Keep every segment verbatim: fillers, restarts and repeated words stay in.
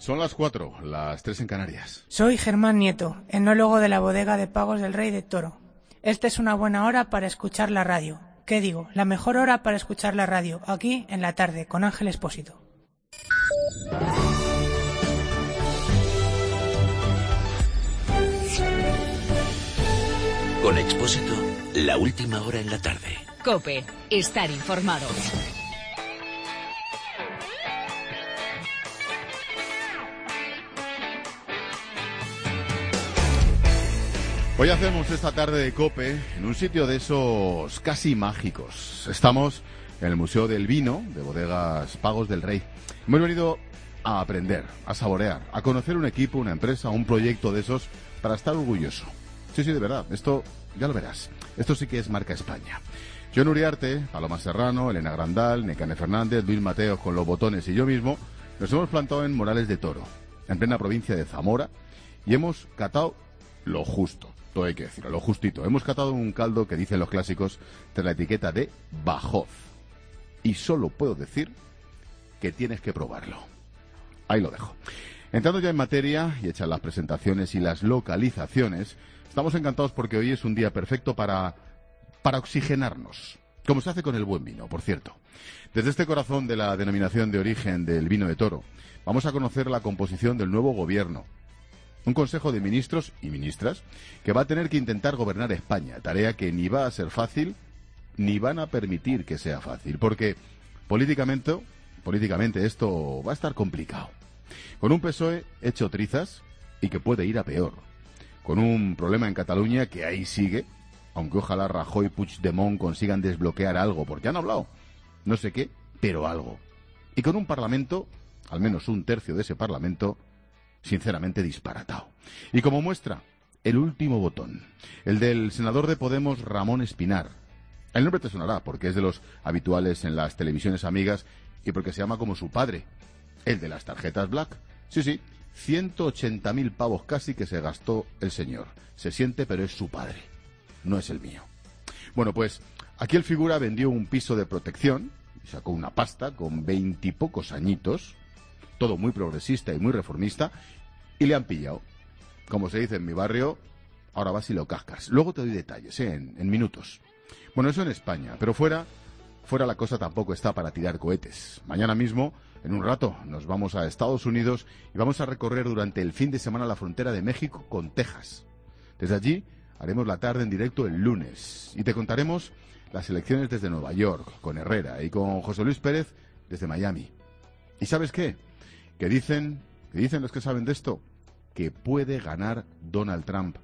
Son las cuatro, las tres en Canarias. Soy Germán Nieto, enólogo de la bodega de Pagos del Rey de Toro. Esta es una buena hora para escuchar la radio. ¿Qué digo? La mejor hora para escuchar la radio, aquí en la tarde, con Ángel Expósito. Con Expósito, la última hora en la tarde. COPE, estar informado. Hoy hacemos esta tarde de COPE en un sitio de esos casi mágicos. Estamos en el Museo del Vino de Bodegas Pagos del Rey. Hemos venido a aprender, a saborear, a conocer un equipo, una empresa, un proyecto de esos para estar orgulloso. Sí, sí, de verdad, esto ya lo verás. Esto sí que es marca España. John Uriarte, Paloma Serrano, Elena Grandal, Necane Fernández, Luis Mateos con los botones y yo mismo nos hemos plantado en Morales de Toro, en plena provincia de Zamora, y hemos catado lo justo. Todo hay que decirlo, lo justito. Hemos catado un caldo que dicen los clásicos tras la etiqueta de Bajós. Y solo puedo decir que tienes que probarlo. Ahí lo dejo. Entrando ya en materia y hechas las presentaciones y las localizaciones, estamos encantados porque hoy es un día perfecto para, para oxigenarnos, como se hace con el buen vino, por cierto. Desde este corazón de la denominación de origen del vino de Toro, vamos a conocer la composición del nuevo gobierno. Un consejo de ministros y ministras que va a tener que intentar gobernar España, tarea que ni va a ser fácil, ni van a permitir que sea fácil, porque políticamente, políticamente esto va a estar complicado. Con un P S O E hecho trizas y que puede ir a peor. Con un problema en Cataluña que ahí sigue, aunque ojalá Rajoy y Puigdemont consigan desbloquear algo, porque han hablado, no sé qué, pero algo. Y con un Parlamento, al menos un tercio de ese Parlamento, sinceramente disparatado. Y como muestra, el último botón, el del senador de Podemos, Ramón Espinar. El nombre te sonará porque es de los habituales en las televisiones amigas y porque se llama como su padre, el de las tarjetas Black. Sí, sí, ciento ochenta mil pavos casi que se gastó el señor. Se siente, pero es su padre, no es el mío. Bueno, pues aquí el figura vendió un piso de protección y sacó una pasta con veintipocos añitos, todo muy progresista y muy reformista, y le han pillado. Como se dice en mi barrio, ahora vas y lo cascas. Luego te doy detalles, ¿eh? en, en minutos. Bueno, eso en España, pero fuera, fuera la cosa tampoco está para tirar cohetes. Mañana mismo, en un rato, nos vamos a Estados Unidos y vamos a recorrer durante el fin de semana la frontera de México con Texas. Desde allí haremos la tarde en directo el lunes y te contaremos las elecciones desde Nueva York, con Herrera, y con José Luis Pérez desde Miami. ¿Y sabes qué? Que dicen, que dicen los que saben de esto, que puede ganar Donald Trump.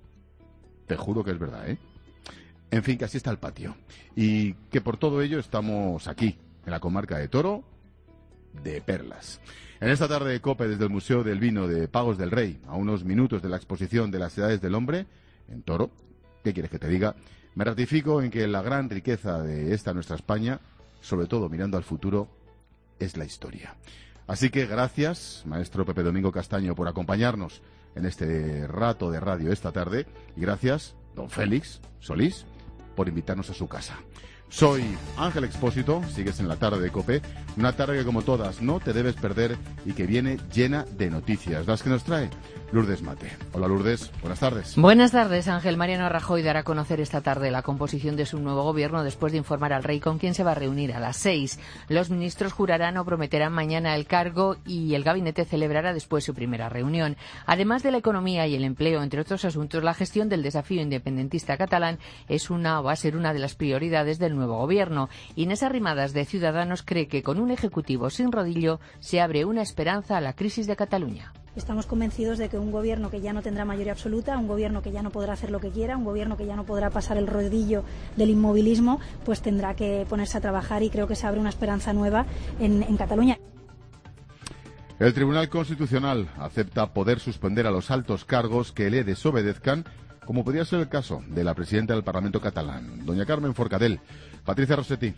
Te juro que es verdad, ¿eh? En fin, que así está el patio. Y que por todo ello estamos aquí, en la comarca de Toro, de Perlas. En esta tarde de COPE desde el Museo del Vino de Pagos del Rey, a unos minutos de la exposición de las edades del hombre, en Toro, ¿qué quieres que te diga? Me ratifico en que la gran riqueza de esta nuestra España, sobre todo mirando al futuro, es la historia. Así que gracias, maestro Pepe Domingo Castaño, por acompañarnos en este rato de radio esta tarde. Y gracias, don Félix Solís, por invitarnos a su casa. Soy Ángel Expósito, sigues en la tarde de COPE, una tarde que como todas no te debes perder y que viene llena de noticias, las que nos trae Lourdes Mate. Hola Lourdes, buenas tardes. Buenas tardes, Ángel. Mariano Rajoy dará a conocer esta tarde la composición de su nuevo gobierno después de informar al rey con quien se va a reunir a las seis. Los ministros jurarán o prometerán mañana el cargo y el gabinete celebrará después su primera reunión. Además de la economía y el empleo, entre otros asuntos, la gestión del desafío independentista catalán es una o va a ser una de las prioridades del nuevo gobierno. Inés Arrimadas, de Ciudadanos, cree que con un ejecutivo sin rodillo se abre una esperanza a la crisis de Cataluña. Estamos convencidos de que un gobierno que ya no tendrá mayoría absoluta, un gobierno que ya no podrá hacer lo que quiera, un gobierno que ya no podrá pasar el rodillo del inmovilismo, pues tendrá que ponerse a trabajar y creo que se abre una esperanza nueva en, en Cataluña. El Tribunal Constitucional acepta poder suspender a los altos cargos que le desobedezcan, como podría ser el caso de la presidenta del Parlamento catalán, doña Carmen Forcadell. Patricia Rossetti.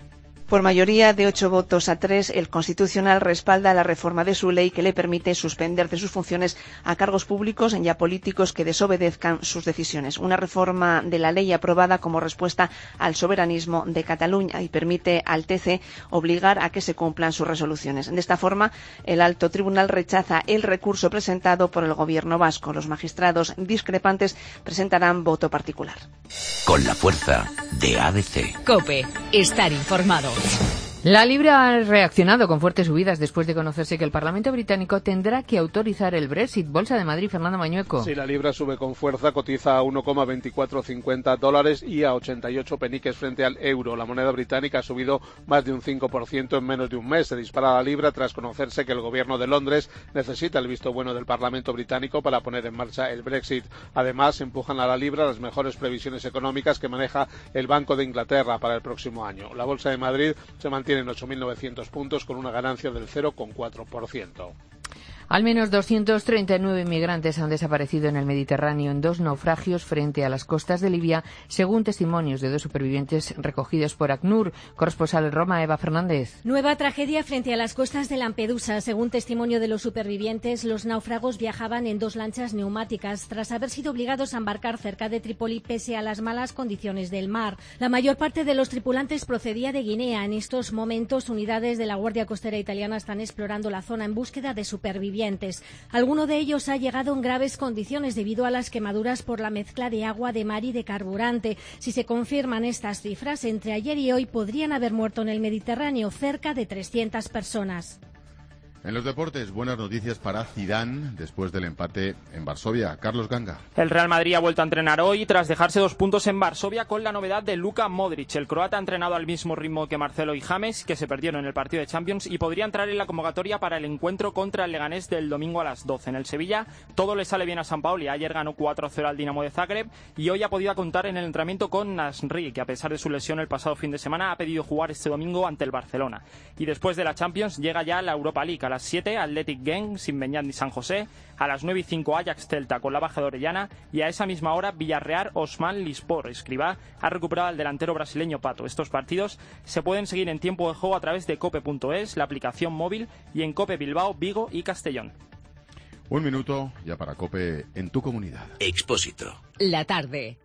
Por mayoría de ocho votos a tres, el Constitucional respalda la reforma de su ley que le permite suspender de sus funciones a cargos públicos y a políticos que desobedezcan sus decisiones. Una reforma de la ley aprobada como respuesta al soberanismo de Cataluña y permite al T C obligar a que se cumplan sus resoluciones. De esta forma, el Alto Tribunal rechaza el recurso presentado por el Gobierno vasco. Los magistrados discrepantes presentarán voto particular. Con la fuerza de A B C. COPE. Estar informado. La libra ha reaccionado con fuertes subidas después de conocerse que el Parlamento británico tendrá que autorizar el Brexit. Bolsa de Madrid, Fernando Mañueco. Sí, la libra sube con fuerza, cotiza a uno coma veinticuatro cincuenta dólares y a ochenta y ocho peniques frente al euro. La moneda británica ha subido más de un cinco por ciento en menos de un mes. Se dispara la libra tras conocerse que el gobierno de Londres necesita el visto bueno del Parlamento británico para poner en marcha el Brexit. Además, empujan a la libra las mejores previsiones económicas que maneja el Banco de Inglaterra para el próximo año. La Bolsa de Madrid se mantiene en ocho mil novecientos puntos con una ganancia del cero coma cuatro por ciento. Al menos doscientos treinta y nueve inmigrantes han desaparecido en el Mediterráneo en dos naufragios frente a las costas de Libia, según testimonios de dos supervivientes recogidos por ACNUR. Corresponsal en Roma, Eva Fernández. Nueva tragedia frente a las costas de Lampedusa. Según testimonio de los supervivientes, los náufragos viajaban en dos lanchas neumáticas tras haber sido obligados a embarcar cerca de Trípoli pese a las malas condiciones del mar. La mayor parte de los tripulantes procedía de Guinea. En estos momentos, unidades de la Guardia Costera italiana están explorando la zona en búsqueda de supervivientes. Alguno de ellos ha llegado en graves condiciones debido a las quemaduras por la mezcla de agua, de mar y de carburante. Si se confirman estas cifras, entre ayer y hoy podrían haber muerto en el Mediterráneo cerca de trescientas personas. En los deportes, buenas noticias para Zidane después del empate en Varsovia. Carlos Ganga. El Real Madrid ha vuelto a entrenar hoy tras dejarse dos puntos en Varsovia con la novedad de Luka Modric. El croata ha entrenado al mismo ritmo que Marcelo y James, que se perdieron en el partido de Champions, y podría entrar en la convocatoria para el encuentro contra el Leganés del domingo a las doce. En el Sevilla todo le sale bien a Sampaoli. Ayer ganó cuatro cero al Dinamo de Zagreb y hoy ha podido contar en el entrenamiento con Nasri, que a pesar de su lesión el pasado fin de semana ha pedido jugar este domingo ante el Barcelona. Y después de la Champions llega ya la Europa League. A las siete, Athletic Genk sin Beñat ni San José. A las nueve y cinco, Ajax Celta con la baja de Orellana. Y a esa misma hora, Villarreal Osman Lispor. Escribá ha recuperado al delantero brasileño Pato. Estos partidos se pueden seguir en tiempo de juego a través de cope punto es, la aplicación móvil, y en Cope Bilbao, Vigo y Castellón. Un minuto ya para Cope en tu comunidad. Expósito. La tarde.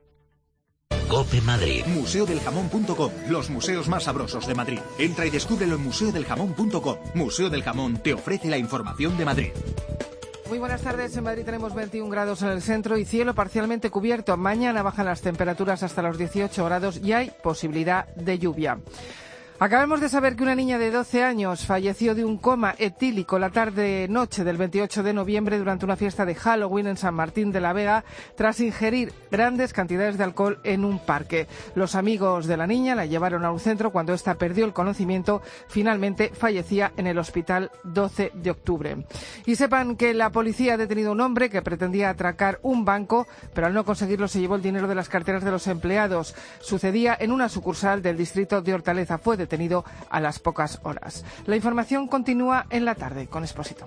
Cope Madrid. museo del jamón punto com, los museos más sabrosos de Madrid. Entra y descúbrelo en museo del jamón punto com. Museo del Jamón te ofrece la información de Madrid. Muy buenas tardes. En Madrid tenemos veintiún grados en el centro y cielo parcialmente cubierto. Mañana bajan las temperaturas hasta los dieciocho grados y hay posibilidad de lluvia. Acabamos de saber que una niña de doce años falleció de un coma etílico la tarde-noche del veintiocho de noviembre durante una fiesta de Halloween en San Martín de la Vega tras ingerir grandes cantidades de alcohol en un parque. Los amigos de la niña la llevaron a un centro. Cuando ésta perdió el conocimiento, finalmente fallecía en el hospital doce de octubre. Y sepan que la policía ha detenido a un hombre que pretendía atracar un banco, pero al no conseguirlo se llevó el dinero de las carteras de los empleados. Sucedía en una sucursal del distrito de Hortaleza. Fue detenido detenido a las pocas horas. La información continúa en la tarde con Expósito.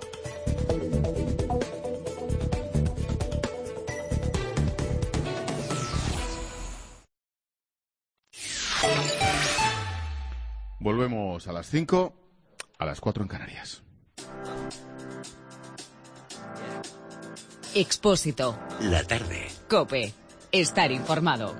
Volvemos a las cinco, a las cuatro en Canarias. Expósito. La tarde. Cope. Estar informado.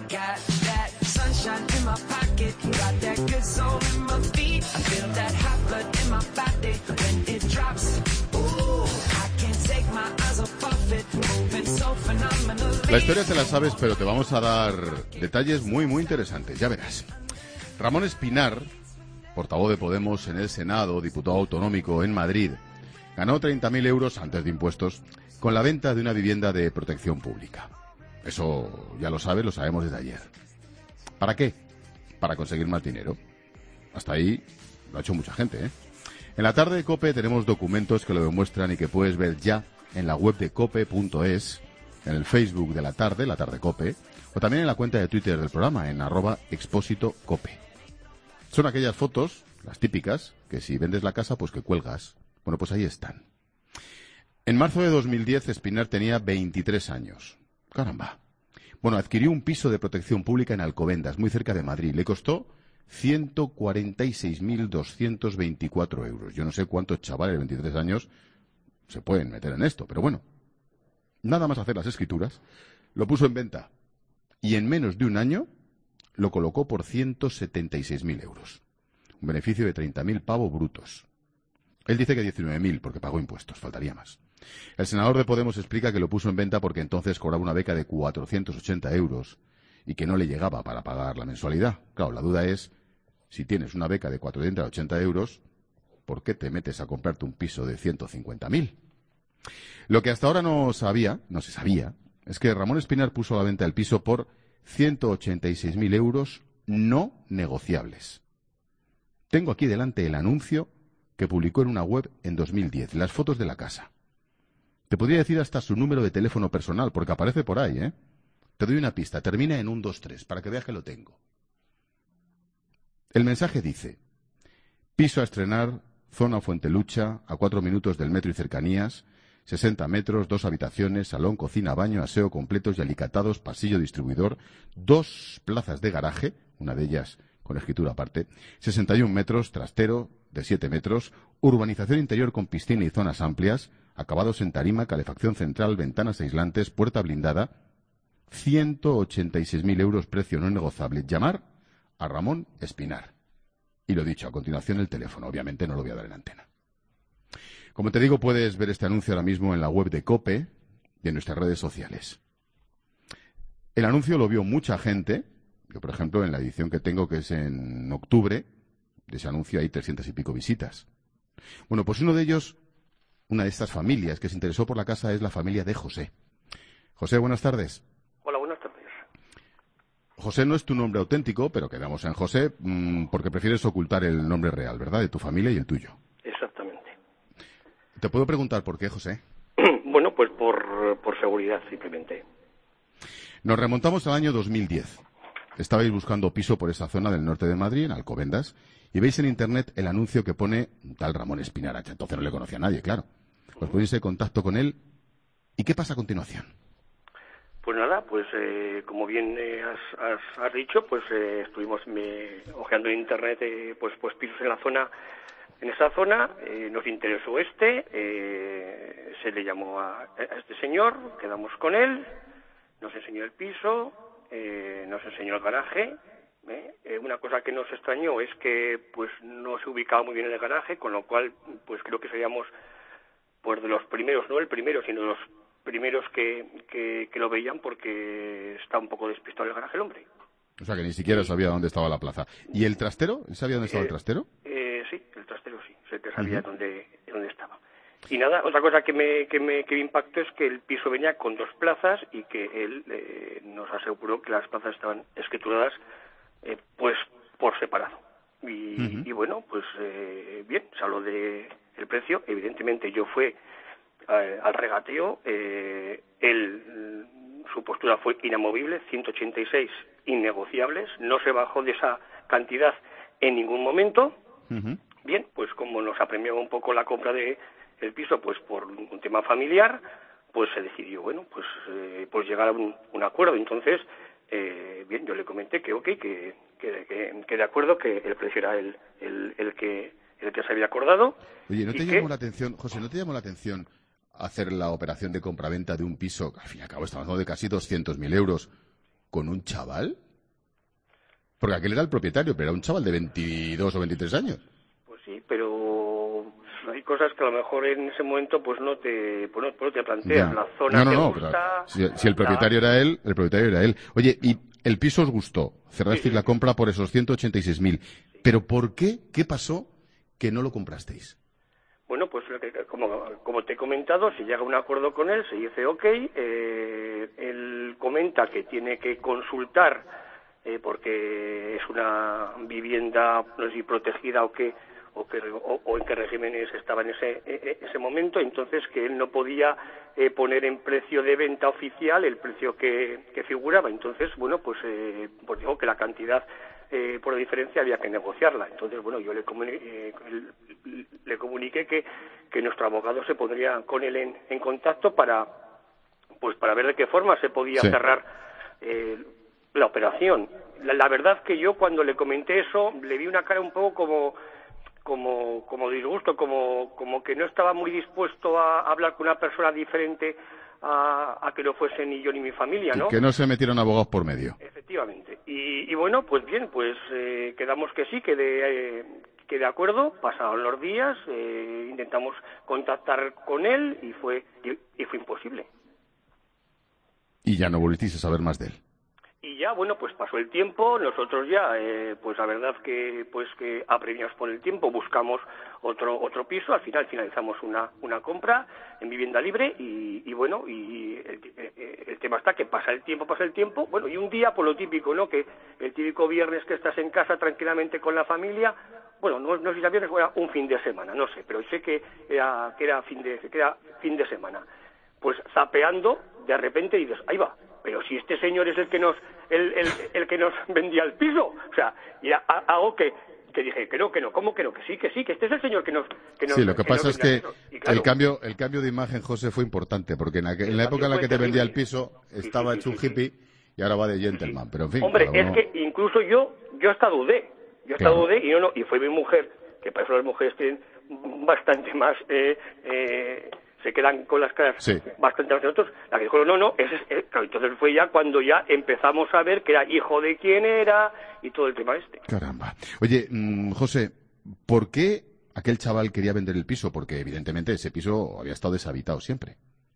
La historia te la sabes, pero te vamos a dar detalles muy, muy interesantes. Ya verás. Ramón Espinar, portavoz de Podemos en el Senado, diputado autonómico en Madrid, ganó treinta mil euros antes de impuestos con la venta de una vivienda de protección pública. Eso ya lo sabes, lo sabemos desde ayer. ¿Para qué? Para conseguir más dinero. Hasta ahí lo ha hecho mucha gente, ¿eh? En la tarde de COPE tenemos documentos que lo demuestran y que puedes ver ya en la web de cope punto es, en el Facebook de la tarde, la tarde COPE, o también en la cuenta de Twitter del programa, en arroba expósito cope. Son aquellas fotos, las típicas, que si vendes la casa, pues que cuelgas. Bueno, pues ahí están. En marzo de dos mil diez, Espinar tenía veintitrés años. Caramba. Bueno, adquirió un piso de protección pública en Alcobendas, muy cerca de Madrid. Le costó ciento cuarenta y seis mil doscientos veinticuatro euros. Yo no sé cuántos chavales de veintitrés años se pueden meter en esto, pero bueno, nada más hacer las escrituras, lo puso en venta y en menos de un año lo colocó por ciento setenta y seis mil euros. Un beneficio de treinta mil pavos brutos. Él dice que diecinueve mil porque pagó impuestos, faltaría más. El senador de Podemos explica que lo puso en venta porque entonces cobraba una beca de cuatrocientos ochenta euros y que no le llegaba para pagar la mensualidad. Claro, la duda es, si tienes una beca de cuatrocientos ochenta euros, ¿por qué te metes a comprarte un piso de ciento cincuenta mil? Lo que hasta ahora no sabía, no se sabía, es que Ramón Espinar puso a la venta el piso por ciento ochenta y seis mil euros no negociables. Tengo aquí delante el anuncio que publicó en una web en dos mil diez, las fotos de la casa. Te podría decir hasta su número de teléfono personal, porque aparece por ahí, ¿eh? Te doy una pista, termina en uno dos tres, para que veas que lo tengo. El mensaje dice: piso a estrenar, zona Fuentelucha, a cuatro minutos del metro y cercanías, sesenta metros, dos habitaciones, salón, cocina, baño, aseo completos y alicatados, pasillo distribuidor, dos plazas de garaje, una de ellas con escritura aparte, sesenta y un metros, trastero de siete metros, urbanización interior con piscina y zonas amplias, acabados en tarima, calefacción central, ventanas aislantes, puerta blindada, ciento ochenta y seis mil euros, precio no negociable. Llamar a Ramón Espinar. Y lo dicho, a continuación el teléfono. Obviamente no lo voy a dar en antena. Como te digo, puedes ver este anuncio ahora mismo en la web de COPE y en nuestras redes sociales. El anuncio lo vio mucha gente. Yo, por ejemplo, en la edición que tengo, que es en octubre, de ese anuncio hay trescientas y pico visitas. Bueno, pues uno de ellos, una de estas familias que se interesó por la casa, es la familia de José. José, buenas tardes. Hola, buenas tardes. José no es tu nombre auténtico, pero quedamos en José mmm, porque prefieres ocultar el nombre real, ¿verdad? De tu familia y el tuyo. Exactamente. ¿Te puedo preguntar por qué, José? Bueno, pues por, por seguridad, simplemente. Nos remontamos al año dos mil diez. Estabais buscando piso por esa zona del norte de Madrid, en Alcobendas, y veis en internet el anuncio que pone tal Ramón Espinar. Entonces no le conocía a nadie, claro. Os ponéis en contacto con él. ¿Y qué pasa a continuación? Pues nada, pues eh, como bien eh, has, has, has dicho, pues eh, estuvimos me, ojeando en internet eh, pues, pues pisos en la zona, en esa zona, eh, nos interesó este, eh, se le llamó a, a este señor, quedamos con él, nos enseñó el piso, eh, nos enseñó el garaje. ¿eh? Eh, una cosa que nos extrañó es que pues no se ubicaba muy bien en el garaje, con lo cual pues creo que seríamos pues de los primeros, no el primero, sino de los primeros que, que, que lo veían, porque está un poco despistado el garaje el hombre. O sea que ni siquiera sabía dónde estaba la plaza. ¿Y el trastero? ¿Sabía dónde estaba eh, el trastero? Eh, sí, el trastero sí, sé que sabía uh-huh. dónde, dónde estaba. Y nada, otra cosa que me, que me, que me impactó es que el piso venía con dos plazas y que él eh, nos aseguró que las plazas estaban escrituradas eh, pues por separado. Y, uh-huh. y bueno, pues eh, bien, se habló de el precio. Evidentemente yo fui eh, al regateo, eh, él, su postura fue inamovible, ciento ochenta y seis innegociables, no se bajó de esa cantidad en ningún momento. Uh-huh. Bien, pues como nos apremiaba un poco la compra de el piso, pues por un tema familiar, pues se decidió, bueno, pues eh, pues llegar a un, un acuerdo. Entonces, eh, bien, yo le comenté que ok, que, que, que, que de acuerdo, que el precio era el, el, el que el que se había acordado. Oye, ¿no te que... llamó la atención, José, no te llamó la atención hacer la operación de compraventa de un piso, que al fin y al cabo estamos hablando de casi doscientos mil euros, con un chaval? Porque aquel era el propietario, pero era un chaval de veintidós o veintitrés años. Pues sí, pero hay cosas que a lo mejor en ese momento pues no te pues no, no te planteas. Ya. La zona no, no, te no, gusta... Si, si el propietario la... era él, el propietario era él. Oye, y el piso os gustó, cerrasteis sí, sí, la compra por esos ciento ochenta y seis mil. Sí. ¿Pero por qué? ¿Qué pasó que no lo comprasteis? Bueno, pues como, como te he comentado, se llega a un acuerdo con él, se dice ok, eh, él comenta que tiene que consultar eh, porque es una vivienda, no sé si protegida o qué, o, que, o, o en qué regímenes estaba en ese, ese momento, entonces que él no podía eh, poner en precio de venta oficial el precio que, que figuraba. Entonces, bueno, pues, eh, pues digo que la cantidad eh, por diferencia había que negociarla. Entonces, bueno, yo le comuniqué, eh, le comuniqué que, que nuestro abogado se pondría con él en, en contacto para, pues, para ver de qué forma se podía sí. cerrar eh, la operación. la, la verdad que yo cuando le comenté eso, le vi una cara un poco como como como disgusto, como como que no estaba muy dispuesto a hablar con una persona diferente a, a que no fuese ni yo ni mi familia, ¿no? Que, que no se metieron abogados por medio. Efectivamente. Y, y bueno, pues bien, pues eh, quedamos que sí, que de, eh, que de acuerdo, pasaron los días, eh, intentamos contactar con él y fue y, y fue imposible. Y ya no volvisteis a saber más de él. Y ya, bueno, pues pasó el tiempo, nosotros ya, eh, pues la verdad que pues que apremiados por el tiempo, buscamos otro otro piso, al final finalizamos una una compra en vivienda libre y, y bueno, y el, el tema está que pasa el tiempo, pasa el tiempo, bueno, y un día, por lo típico, ¿no?, que el típico viernes que estás en casa tranquilamente con la familia, bueno, no, no sé si era viernes o era un fin de semana, no sé, pero sé que era, que era fin de, que era fin de semana, pues zapeando, de repente dices, ahí va, pero si este señor es el que nos el, el, el que nos vendía el piso, o sea, y a, a, algo que, que dije que no, que no, ¿cómo que no? Que sí, que sí, que este es el señor que nos... Que nos sí, lo que, que pasa es que y claro, el cambio el cambio de imagen, José, fue importante, porque en, aquel, en la época en la que te vendía el piso estaba sí, sí, hecho sí, un hippie sí. y ahora va de gentleman, sí. pero en fin... Hombre, uno... es que incluso yo yo hasta dudé, yo hasta claro. dudé y no, no, y fue mi mujer, que para eso las mujeres tienen bastante más... Eh, eh, se quedan con las caras sí. bastante más de nosotros, la que dijo, no, no, ese es, eh, claro, entonces fue ya cuando ya empezamos a ver que era hijo de quién era y todo el tema este. Caramba. Oye, mmm, José, ¿por qué aquel chaval quería vender el piso? Porque evidentemente ese piso había estado deshabitado siempre.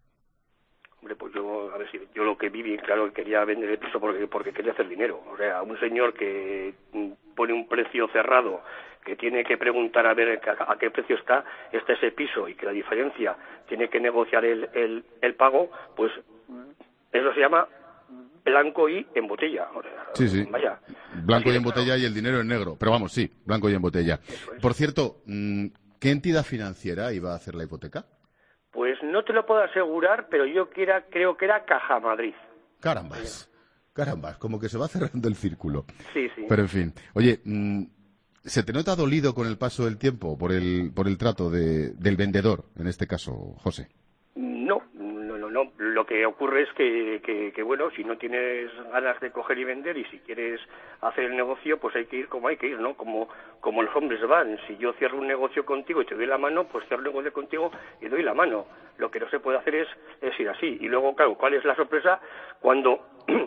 Hombre, pues yo, a ver si yo lo que vi bien claro, quería vender el piso porque, porque quería hacer dinero. O sea, un señor que pone un precio cerrado, que tiene que preguntar a ver a, a qué precio está está ese piso y que la diferencia tiene que negociar el, el, el pago, pues eso se llama blanco y en botella. O sea, sí, sí. Vaya. Blanco y en botella y el dinero en negro. Pero vamos, sí, blanco y en botella. Por cierto, ¿qué entidad financiera iba a hacer la hipoteca? Pues no te lo puedo asegurar, pero yo quiera, creo que era Caja Madrid. Carambas, carambas, como que se va cerrando el círculo. Sí, sí. Pero en fin, oye... Mmm, ¿se te nota dolido con el paso del tiempo por el por el trato de, del vendedor, en este caso, José? No, no, no, no. Lo que ocurre es que, que, que, bueno, si no tienes ganas de coger y vender y si quieres hacer el negocio, pues hay que ir como hay que ir, ¿no? Como, como los hombres van. Si yo cierro un negocio contigo y te doy la mano, pues cierro un negocio contigo y doy la mano. Lo que no se puede hacer es, es ir así. Y luego, claro, ¿cuál es la sorpresa? Cuando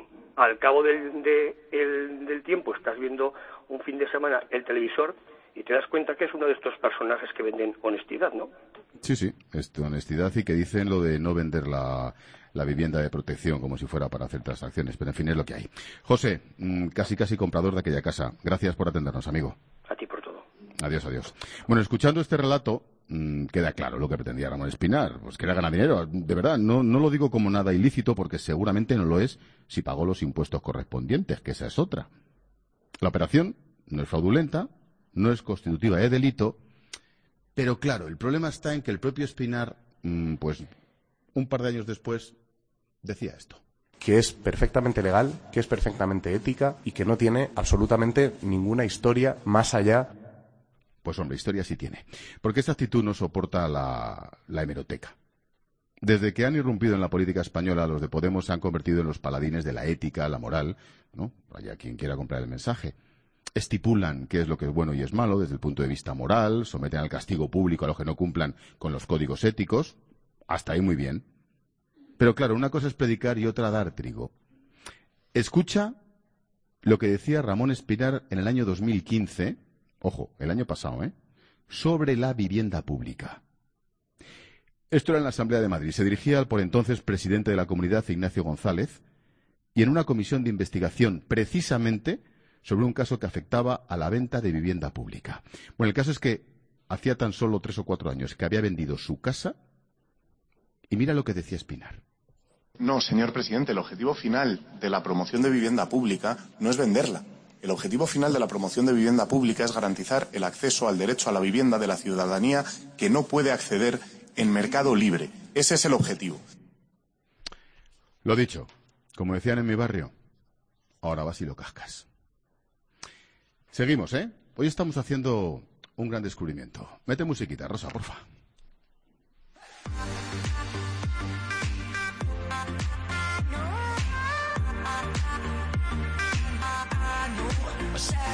al cabo del, de, el, del tiempo estás viendo un fin de semana el televisor y te das cuenta que es uno de estos personajes que venden honestidad, ¿no? Sí, sí, es honestidad y que dicen lo de no vender la, la vivienda de protección como si fuera para hacer transacciones, pero en fin, es lo que hay. José, mmm, casi casi comprador de aquella casa. Gracias por atendernos, amigo. A ti por todo. Adiós, adiós. Bueno, escuchando este relato, mmm, queda claro lo que pretendía Ramón Espinar, pues que era ganar dinero. De verdad, no, no lo digo como nada ilícito porque seguramente no lo es si pagó los impuestos correspondientes, que esa es otra. La operación no es fraudulenta, no es constitutiva de delito, pero claro, el problema está en que el propio Espinar, mmm, pues un par de años después, decía esto. Que es perfectamente legal, que es perfectamente ética y que no tiene absolutamente ninguna historia más allá. Pues hombre, historia sí tiene, porque esta actitud no soporta la, la hemeroteca. Desde que han irrumpido en la política española, los de Podemos se han convertido en los paladines de la ética, la moral, ¿no? Vaya quien quiera comprar el mensaje. Estipulan qué es lo que es bueno y es malo desde el punto de vista moral, someten al castigo público a los que no cumplan con los códigos éticos. Hasta ahí muy bien. Pero claro, una cosa es predicar y otra dar trigo. Escucha lo que decía Ramón Espinar en el año dos mil quince, ojo, el año pasado, ¿eh?, sobre la vivienda pública. Esto era en la Asamblea de Madrid. Se dirigía al por entonces presidente de la Comunidad, Ignacio González, y en una comisión de investigación, precisamente, sobre un caso que afectaba a la venta de vivienda pública. Bueno, el caso es que hacía tan solo tres o cuatro años que había vendido su casa, y mira lo que decía Espinar. No, señor presidente, el objetivo final de la promoción de vivienda pública no es venderla. El objetivo final de la promoción de vivienda pública es garantizar el acceso al derecho a la vivienda de la ciudadanía que no puede acceder en mercado libre. Ese es el objetivo. Lo dicho, como decían en mi barrio, ahora vas y lo cascas. Seguimos, ¿eh? Hoy estamos haciendo un gran descubrimiento. Mete musiquita, Rosa, porfa.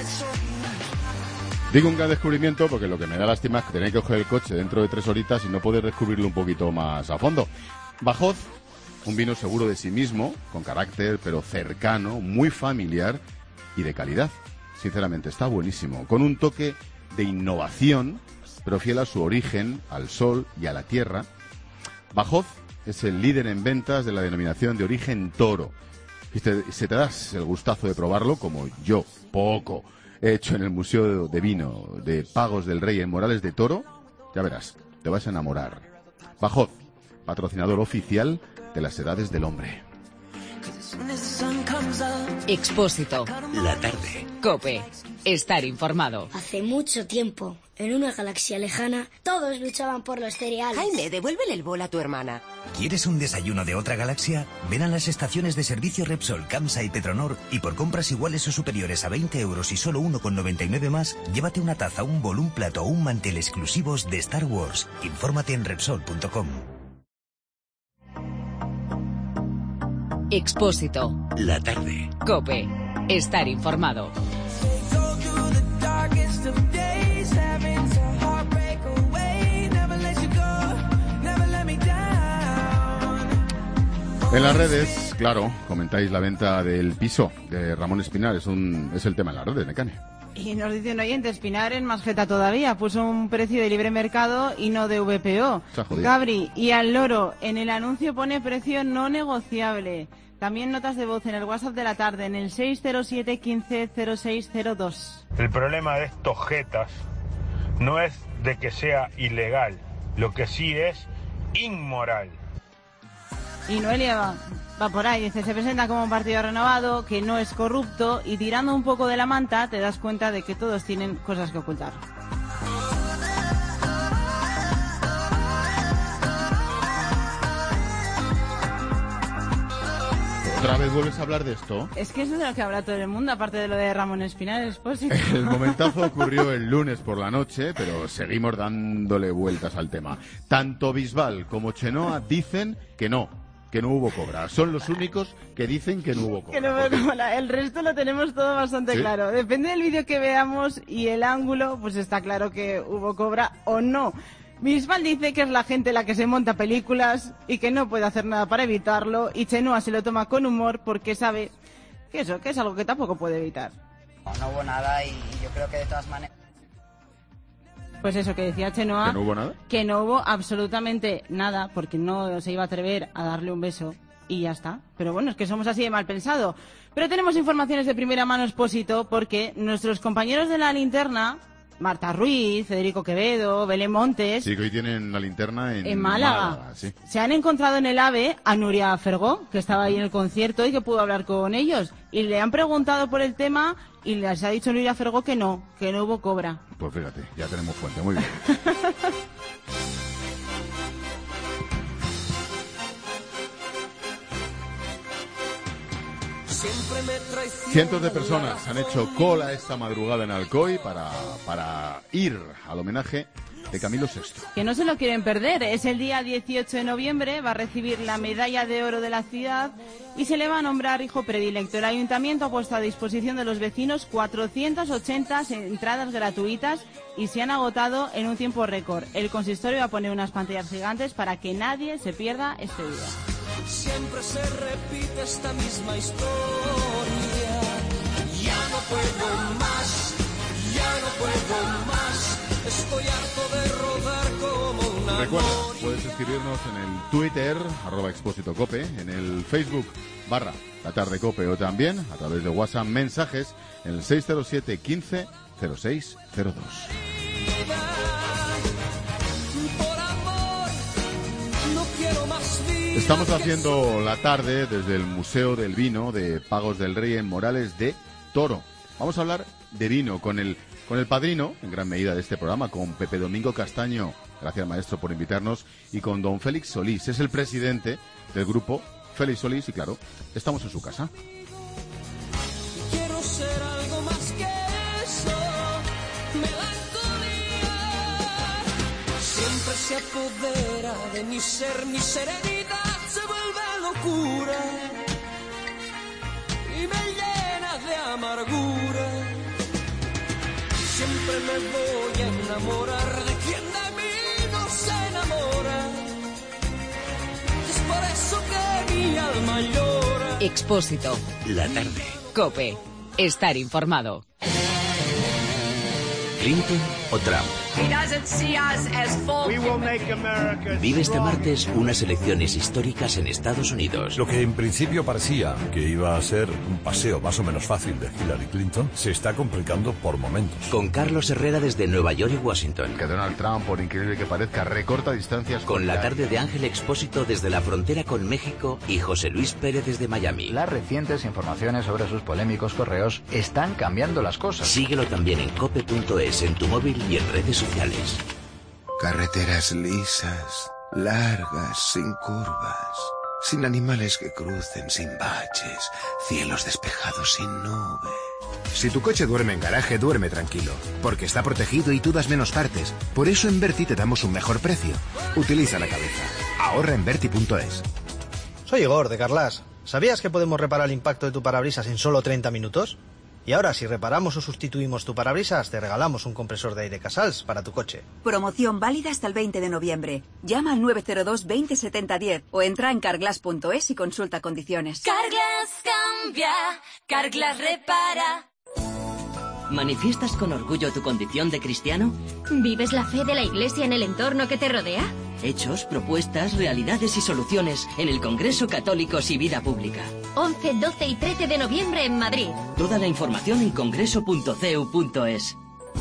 Digo un gran descubrimiento porque lo que me da lástima es que tenéis que coger el coche dentro de tres horitas y no poder descubrirlo un poquito más a fondo. Bajós, un vino seguro de sí mismo, con carácter, pero cercano, muy familiar y de calidad. Sinceramente, está buenísimo, con un toque de innovación, pero fiel a su origen, al sol y a la tierra. Bajós es el líder en ventas de la denominación de origen Toro. Y te, si te das el gustazo de probarlo, como yo, poco, he hecho en el Museo de Vino de Pagos del Rey en Morales de Toro, ya verás, te vas a enamorar. Bajós, patrocinador oficial de las edades del hombre. Expósito. La tarde. COPE. Estar informado. Hace mucho tiempo, en una galaxia lejana, todos luchaban por los cereales. Jaime, devuélvele el bol a tu hermana. ¿Quieres un desayuno de otra galaxia? Ven a las estaciones de servicio Repsol, Camsa y Petronor y por compras iguales o superiores a veinte euros y solo uno con noventa y nueve más, llévate una taza, un bol, un plato o un mantel exclusivos de Star Wars. Infórmate en Repsol punto com. Expósito. La tarde. COPE. Estar informado. En las redes, claro, comentáis la venta del piso de Ramón Espinar. Es un es el tema en las redes, Necane. Y nos dice un oyente, Espinar es más jeta todavía. Puso un precio de libre mercado y no de V P O. Gabri, y al loro, en el anuncio pone precio no negociable. También notas de voz en el WhatsApp de la tarde, en el seis cero siete, quince, cero seis cero dos. El problema de estos jetas no es de que sea ilegal, lo que sí es inmoral. Y Noelia va, va por ahí, dice, se presenta como un partido renovado, que no es corrupto, y tirando un poco de la manta te das cuenta de que todos tienen cosas que ocultar. ¿Otra vez vuelves a hablar de esto? Es que eso es de lo que habla todo el mundo, aparte de lo de Ramón Espinar, el Expósito. El momentazo ocurrió el lunes por la noche, pero seguimos dándole vueltas al tema. Tanto Bisbal como Chenoa dicen que no, que no hubo cobra. Son los únicos que dicen que no hubo cobra. Que no hubo cobra. El resto lo tenemos todo bastante ¿Sí? claro. Depende del vídeo que veamos y el ángulo, pues está claro que hubo cobra o no. Bisbal dice que es la gente la que se monta películas y que no puede hacer nada para evitarlo, y Chenoa se lo toma con humor porque sabe que eso, que es algo que tampoco puede evitar. No, no hubo nada y yo creo que de todas maneras... Pues eso que decía Chenoa, ¿Que no hubo nada? Que no hubo absolutamente nada porque no se iba a atrever a darle un beso y ya está. Pero bueno, es que somos así de mal pensado. Pero tenemos informaciones de primera mano, Expósito, porque nuestros compañeros de la linterna... Marta Ruiz, Federico Quevedo, Belén Montes... Sí, que hoy tienen la linterna en, en Málaga. Málaga sí. Se han encontrado en el AVE a Nuria Fergó, que estaba ahí en el concierto y que pudo hablar con ellos. Y le han preguntado por el tema y les ha dicho Nuria Fergó que no, que no hubo cobra. Pues fíjate, ya tenemos fuente, muy bien. Cientos de personas han hecho cola esta madrugada en Alcoy para, para ir al homenaje de Camilo sexto. Que no se lo quieren perder, es el día dieciocho de noviembre, va a recibir la medalla de oro de la ciudad y se le va a nombrar hijo predilecto. El ayuntamiento ha puesto a disposición de los vecinos cuatrocientas ochenta entradas gratuitas y se han agotado en un tiempo récord. El consistorio va a poner unas pantallas gigantes para que nadie se pierda este día. Siempre se repite esta misma historia. Ya no puedo más, ya no puedo más. Estoy harto de rodar como una Recuerda, puedes escribirnos en el Twitter, arroba Expósito Cope, en el Facebook, barra La Tarde Cope, o también a través de WhatsApp, mensajes en el seis cero siete, quince, cero seis cero dos. Estamos haciendo la tarde desde el Museo del Vino de Pagos del Rey en Morales de Toro. Vamos a hablar de vino con el con el padrino, en gran medida, de este programa, con Pepe Domingo Castaño, gracias maestro por invitarnos, y con don Félix Solís, es el presidente del grupo Félix Solís, y claro, estamos en su casa. Quiero ser algo más que eso, melancolía, siempre se apodera de mi ser, mi serenidad se vuelve locura y me llena de amargura. voy a enamorar de quien de mí no se enamora. Es por eso que mi alma llora. Expósito. La tarde. COPE. Estar informado. ¿Clinton o Trump? Vive este martes unas elecciones históricas en Estados Unidos. Lo que en principio parecía que iba a ser un paseo más o menos fácil de Hillary Clinton se está complicando por momentos. Con Carlos Herrera desde Nueva York y Washington. Que Donald Trump, por increíble que parezca, recorta distancias. Con la tarde de Ángel Expósito desde la frontera con México y José Luis Pérez desde Miami. Las recientes informaciones sobre sus polémicos correos están cambiando las cosas. Síguelo también en cope punto es, en tu móvil y en redes sociales. Carreteras lisas, largas, sin curvas, sin animales que crucen, sin baches, cielos despejados sin nube. Si tu coche duerme en garaje, duerme tranquilo, porque está protegido y tú das menos partes. Por eso en Berti te damos un mejor precio. Utiliza la cabeza. Ahorra en berti punto es. Soy Igor, de Carlas. ¿Sabías que podemos reparar el impacto de tu parabrisas en solo treinta minutos? Y ahora, si reparamos o sustituimos tu parabrisas, te regalamos un compresor de aire Casals para tu coche. Promoción válida hasta el veinte de noviembre. Llama al nueve cero dos veinte setenta diez o entra en carglass punto es y consulta condiciones. Carglass cambia, Carglass repara. ¿Manifiestas con orgullo tu condición de cristiano? ¿Vives la fe de la Iglesia en el entorno que te rodea? Hechos, propuestas, realidades y soluciones en el Congreso Católicos y Vida Pública. once, doce y trece de noviembre en Madrid. Toda la información en congreso punto c e u punto es.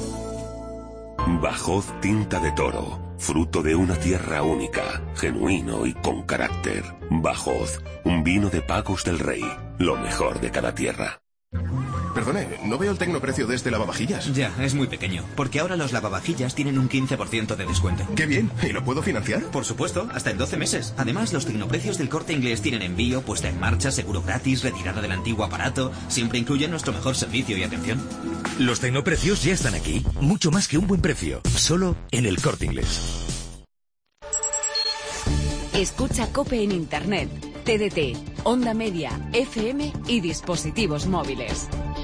Bajoz Tinta de Toro, fruto de una tierra única, genuino y con carácter. Bajoz, un vino de Pagos del Rey, lo mejor de cada tierra. Perdone, no veo el tecnoprecio de este lavavajillas. Ya, es muy pequeño, porque ahora los lavavajillas tienen un quince por ciento de descuento. ¡Qué bien! ¿Y lo puedo financiar? Por supuesto, hasta en doce meses. Además, los tecnoprecios del Corte Inglés tienen envío, puesta en marcha, seguro gratis, retirada del antiguo aparato. Siempre incluyen nuestro mejor servicio y atención. Los tecnoprecios ya están aquí. Mucho más que un buen precio. Solo en el Corte Inglés. Escucha COPE en Internet, T D T, Onda Media, F M y dispositivos móviles.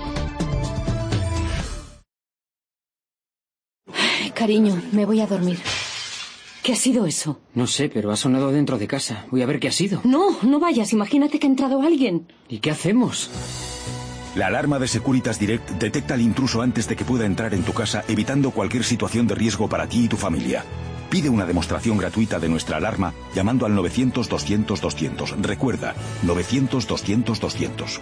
Cariño, me voy a dormir. ¿Qué ha sido eso? No sé, pero ha sonado dentro de casa. Voy a ver qué ha sido. No, no vayas. Imagínate que ha entrado alguien. ¿Y qué hacemos? La alarma de Securitas Direct detecta al intruso antes de que pueda entrar en tu casa, evitando cualquier situación de riesgo para ti y tu familia. Pide una demostración gratuita de nuestra alarma llamando al novecientos, doscientos, doscientos. Recuerda, novecientos, doscientos, doscientos.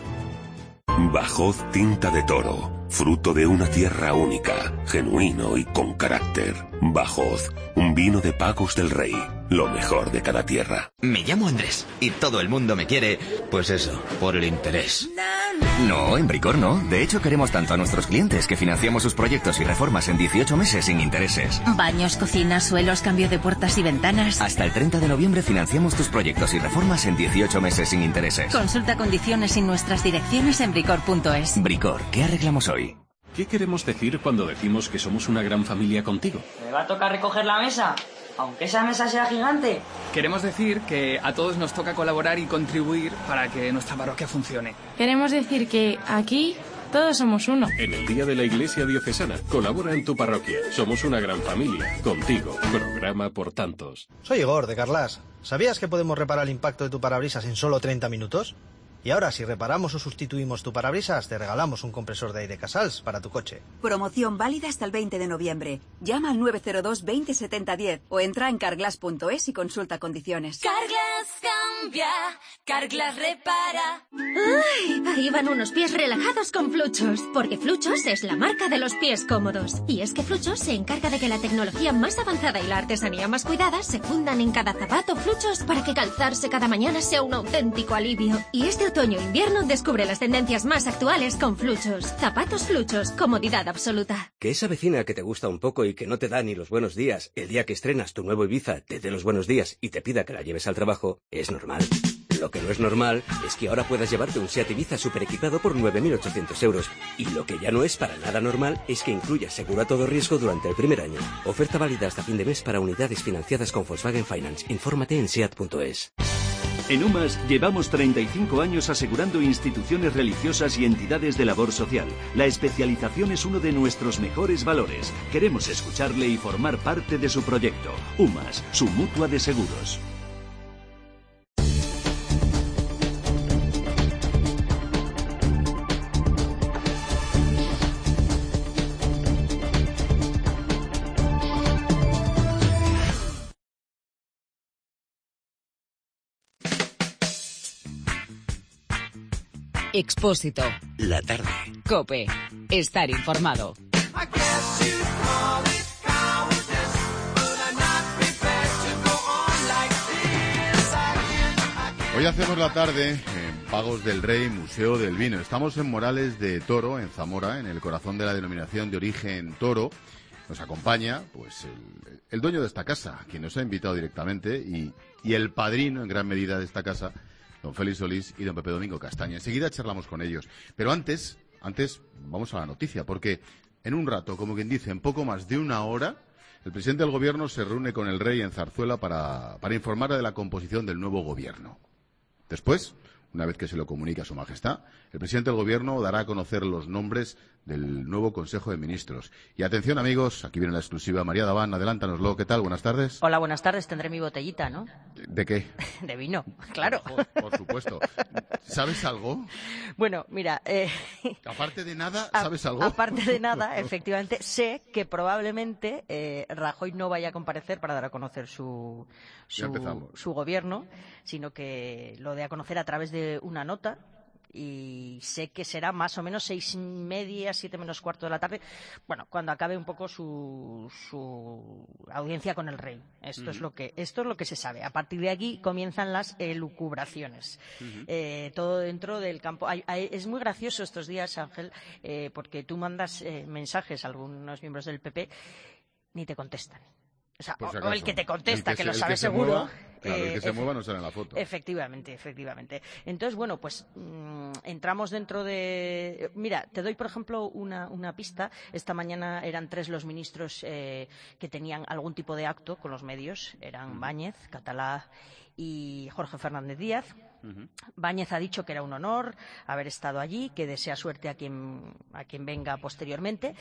Bajoz Tinta de Toro, fruto de una tierra única, genuino y con carácter. Bajoz, un vino de Pagos del Rey, lo mejor de cada tierra. Me llamo Andrés y todo el mundo me quiere, pues eso, por el interés. No, en Bricor no. De hecho, queremos tanto a nuestros clientes que financiamos sus proyectos y reformas en dieciocho meses sin intereses. Baños, cocinas, suelos, cambio de puertas y ventanas. Hasta el treinta de noviembre financiamos tus proyectos y reformas en dieciocho meses sin intereses. Consulta condiciones en nuestras direcciones en bricor punto es. Bricor, ¿qué arreglamos hoy? ¿Qué queremos decir cuando decimos que somos una gran familia contigo? ¿Me va a tocar recoger la mesa? Aunque esa mesa sea gigante. Queremos decir que a todos nos toca colaborar y contribuir para que nuestra parroquia funcione. Queremos decir que aquí todos somos uno. En el Día de la Iglesia Diocesana, colabora en tu parroquia. Somos una gran familia. Contigo. Programa por tantos. Soy Igor, de Carlas. ¿Sabías que podemos reparar el impacto de tu parabrisas en solo treinta minutos? Y ahora, si reparamos o sustituimos tu parabrisas, te regalamos un compresor de aire Casals para tu coche. Promoción válida hasta el veinte de noviembre. Llama al nueve cero dos veinte setenta diez o entra en carglass punto es y consulta condiciones. Carglass cambia, Carglass repara. ¡Ay! Ahí van unos pies relajados con Fluchos, porque Fluchos es la marca de los pies cómodos. Y es que Fluchos se encarga de que la tecnología más avanzada y la artesanía más cuidada se fundan en cada zapato Fluchos para que calzarse cada mañana sea un auténtico alivio. Y este otoño-invierno descubre las tendencias más actuales con Fluchos. Zapatos Fluchos, comodidad absoluta. Que esa vecina que te gusta un poco y que no te da ni los buenos días, el día que estrenas tu nuevo Ibiza te dé los buenos días y te pida que la lleves al trabajo, es normal. Lo que no es normal es que ahora puedas llevarte un Seat Ibiza super equipado por nueve mil ochocientos euros. Y lo que ya no es para nada normal es que incluya seguro a todo riesgo durante el primer año. Oferta válida hasta fin de mes para unidades financiadas con Volkswagen Finance. Infórmate en seat punto es. En UMAS llevamos treinta y cinco años asegurando instituciones religiosas y entidades de labor social. La especialización es uno de nuestros mejores valores. Queremos escucharle y formar parte de su proyecto. UMAS, su mutua de seguros. Expósito. La tarde. COPE. Estar informado. Hoy hacemos la tarde en Pagos del Rey, Museo del Vino. Estamos en Morales de Toro, en Zamora, en el corazón de la denominación de origen Toro. Nos acompaña pues el, el dueño de esta casa, quien nos ha invitado directamente, y, y el padrino en gran medida de esta casa, don Félix Solís y don Pepe Domingo Castaño. Enseguida charlamos con ellos. Pero antes, antes vamos a la noticia, porque en un rato, como quien dice, en poco más de una hora, el presidente del Gobierno se reúne con el rey en Zarzuela para, para informarle de la composición del nuevo Gobierno. Después, una vez que se lo comunique a Su Majestad, el presidente del Gobierno dará a conocer los nombres del nuevo Consejo de Ministros. Y atención, amigos, aquí viene la exclusiva. María Daván, adelántanoslo. ¿Qué tal? Buenas tardes. Hola, buenas tardes. Tendré mi botellita, ¿no? ¿De qué? De vino, claro. Por, por supuesto. ¿Sabes algo? Bueno, mira... Eh, aparte de nada, ¿sabes algo? Aparte de nada, efectivamente, sé que probablemente eh, Rajoy no vaya a comparecer para dar a conocer su, su, su gobierno, sino que lo dé a conocer a través de una nota. Y sé que será más o menos seis y media, siete menos cuarto de la tarde, bueno, cuando acabe un poco su, su audiencia con el rey. Esto uh-huh. es lo que esto es lo que se sabe. A partir de aquí comienzan las elucubraciones. Uh-huh. Eh, todo dentro del campo. Hay, hay, es muy gracioso estos días, Ángel, eh, porque tú mandas eh, mensajes a algunos miembros del P P, ni te contestan. O sea, si o el que te contesta, que, que se, lo sabe seguro. Mueva, claro, el que eh, se mueva no sale en la foto. Efectivamente, efectivamente. Entonces, bueno, pues mmm, entramos dentro de... Mira, te doy, por ejemplo, una, una pista. Esta mañana eran tres los ministros eh, que tenían algún tipo de acto con los medios. Eran mm. Báñez, Catalá y Jorge Fernández Díaz. Uh-huh. Báñez ha dicho que era un honor haber estado allí, que desea suerte a quien, a quien venga posteriormente.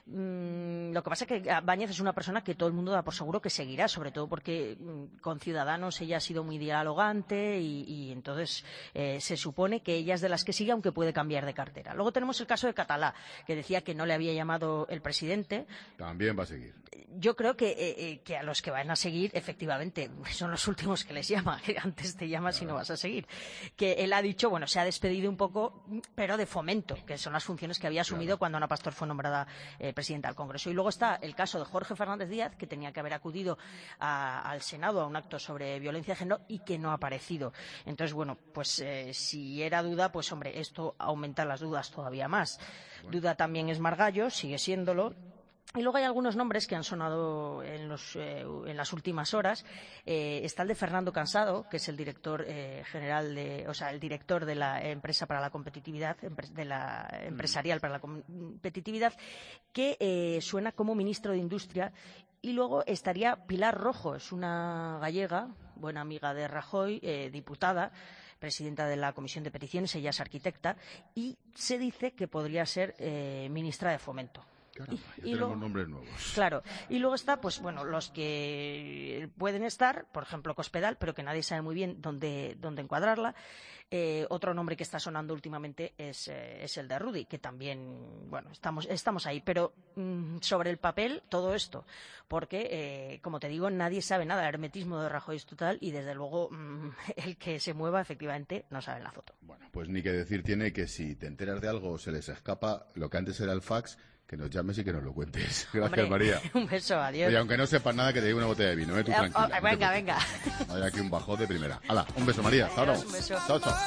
Mm, lo que pasa es que Báñez es una persona que todo el mundo da por seguro que seguirá, sobre todo porque mm, con Ciudadanos ella ha sido muy dialogante y, y entonces eh, se supone que ella es de las que sigue, aunque puede cambiar de cartera. Luego tenemos el caso de Catalá, que decía que no le había llamado el presidente. También va a seguir. Yo creo que, eh, que a los que van a seguir, efectivamente, son los últimos que les llama. Antes te llamas y no vas a seguir. Que él ha dicho, bueno, se ha despedido un poco, pero de fomento, que son las funciones que había asumido claro. cuando Ana Pastor fue nombrada eh, presidenta del Congreso. Y luego está el caso de Jorge Fernández Díaz, que tenía que haber acudido a, al Senado a un acto sobre violencia de género y que no ha aparecido. Entonces, bueno, pues eh, si era duda, pues hombre, esto aumenta las dudas todavía más. Bueno. Duda también es Margallo, sigue siéndolo. Y luego hay algunos nombres que han sonado en, los, eh, en las últimas horas. Eh, está el de Fernando Cansado, que es el director eh, general de, o sea, el director de la empresa para la competitividad, de la empresarial para la competitividad, que eh, suena como ministro de Industria. Y luego estaría Pilar Rojo, es una gallega, buena amiga de Rajoy, eh, diputada, presidenta de la Comisión de Peticiones, ella es arquitecta, y se dice que podría ser eh, ministra de Fomento. Caramba, ya y tenemos luego, nombres nuevos. Claro. Y luego está, pues bueno, los que pueden estar, por ejemplo, Cospedal, pero que nadie sabe muy bien dónde, dónde encuadrarla. Eh, otro nombre que está sonando últimamente es, eh, es el de Rudy, que también, bueno, estamos, estamos ahí. Pero mmm, sobre el papel, todo esto. Porque, eh, como te digo, nadie sabe nada. El hermetismo de Rajoy es total y, desde luego, mmm, el que se mueva, efectivamente, no sabe en la foto. Bueno, pues ni que decir tiene que si te enteras de algo o se les escapa lo que antes era el fax, que nos llames y que nos lo cuentes. Gracias, hombre, María. Un beso, adiós. Oye, aunque no sepas nada, que te diga una botella de vino, ¿eh? Tú tranquila. Oh, venga, venga. Hay aquí un bajón de primera. Hala, un beso, María. Hasta ahora. Un beso. Chao, chao.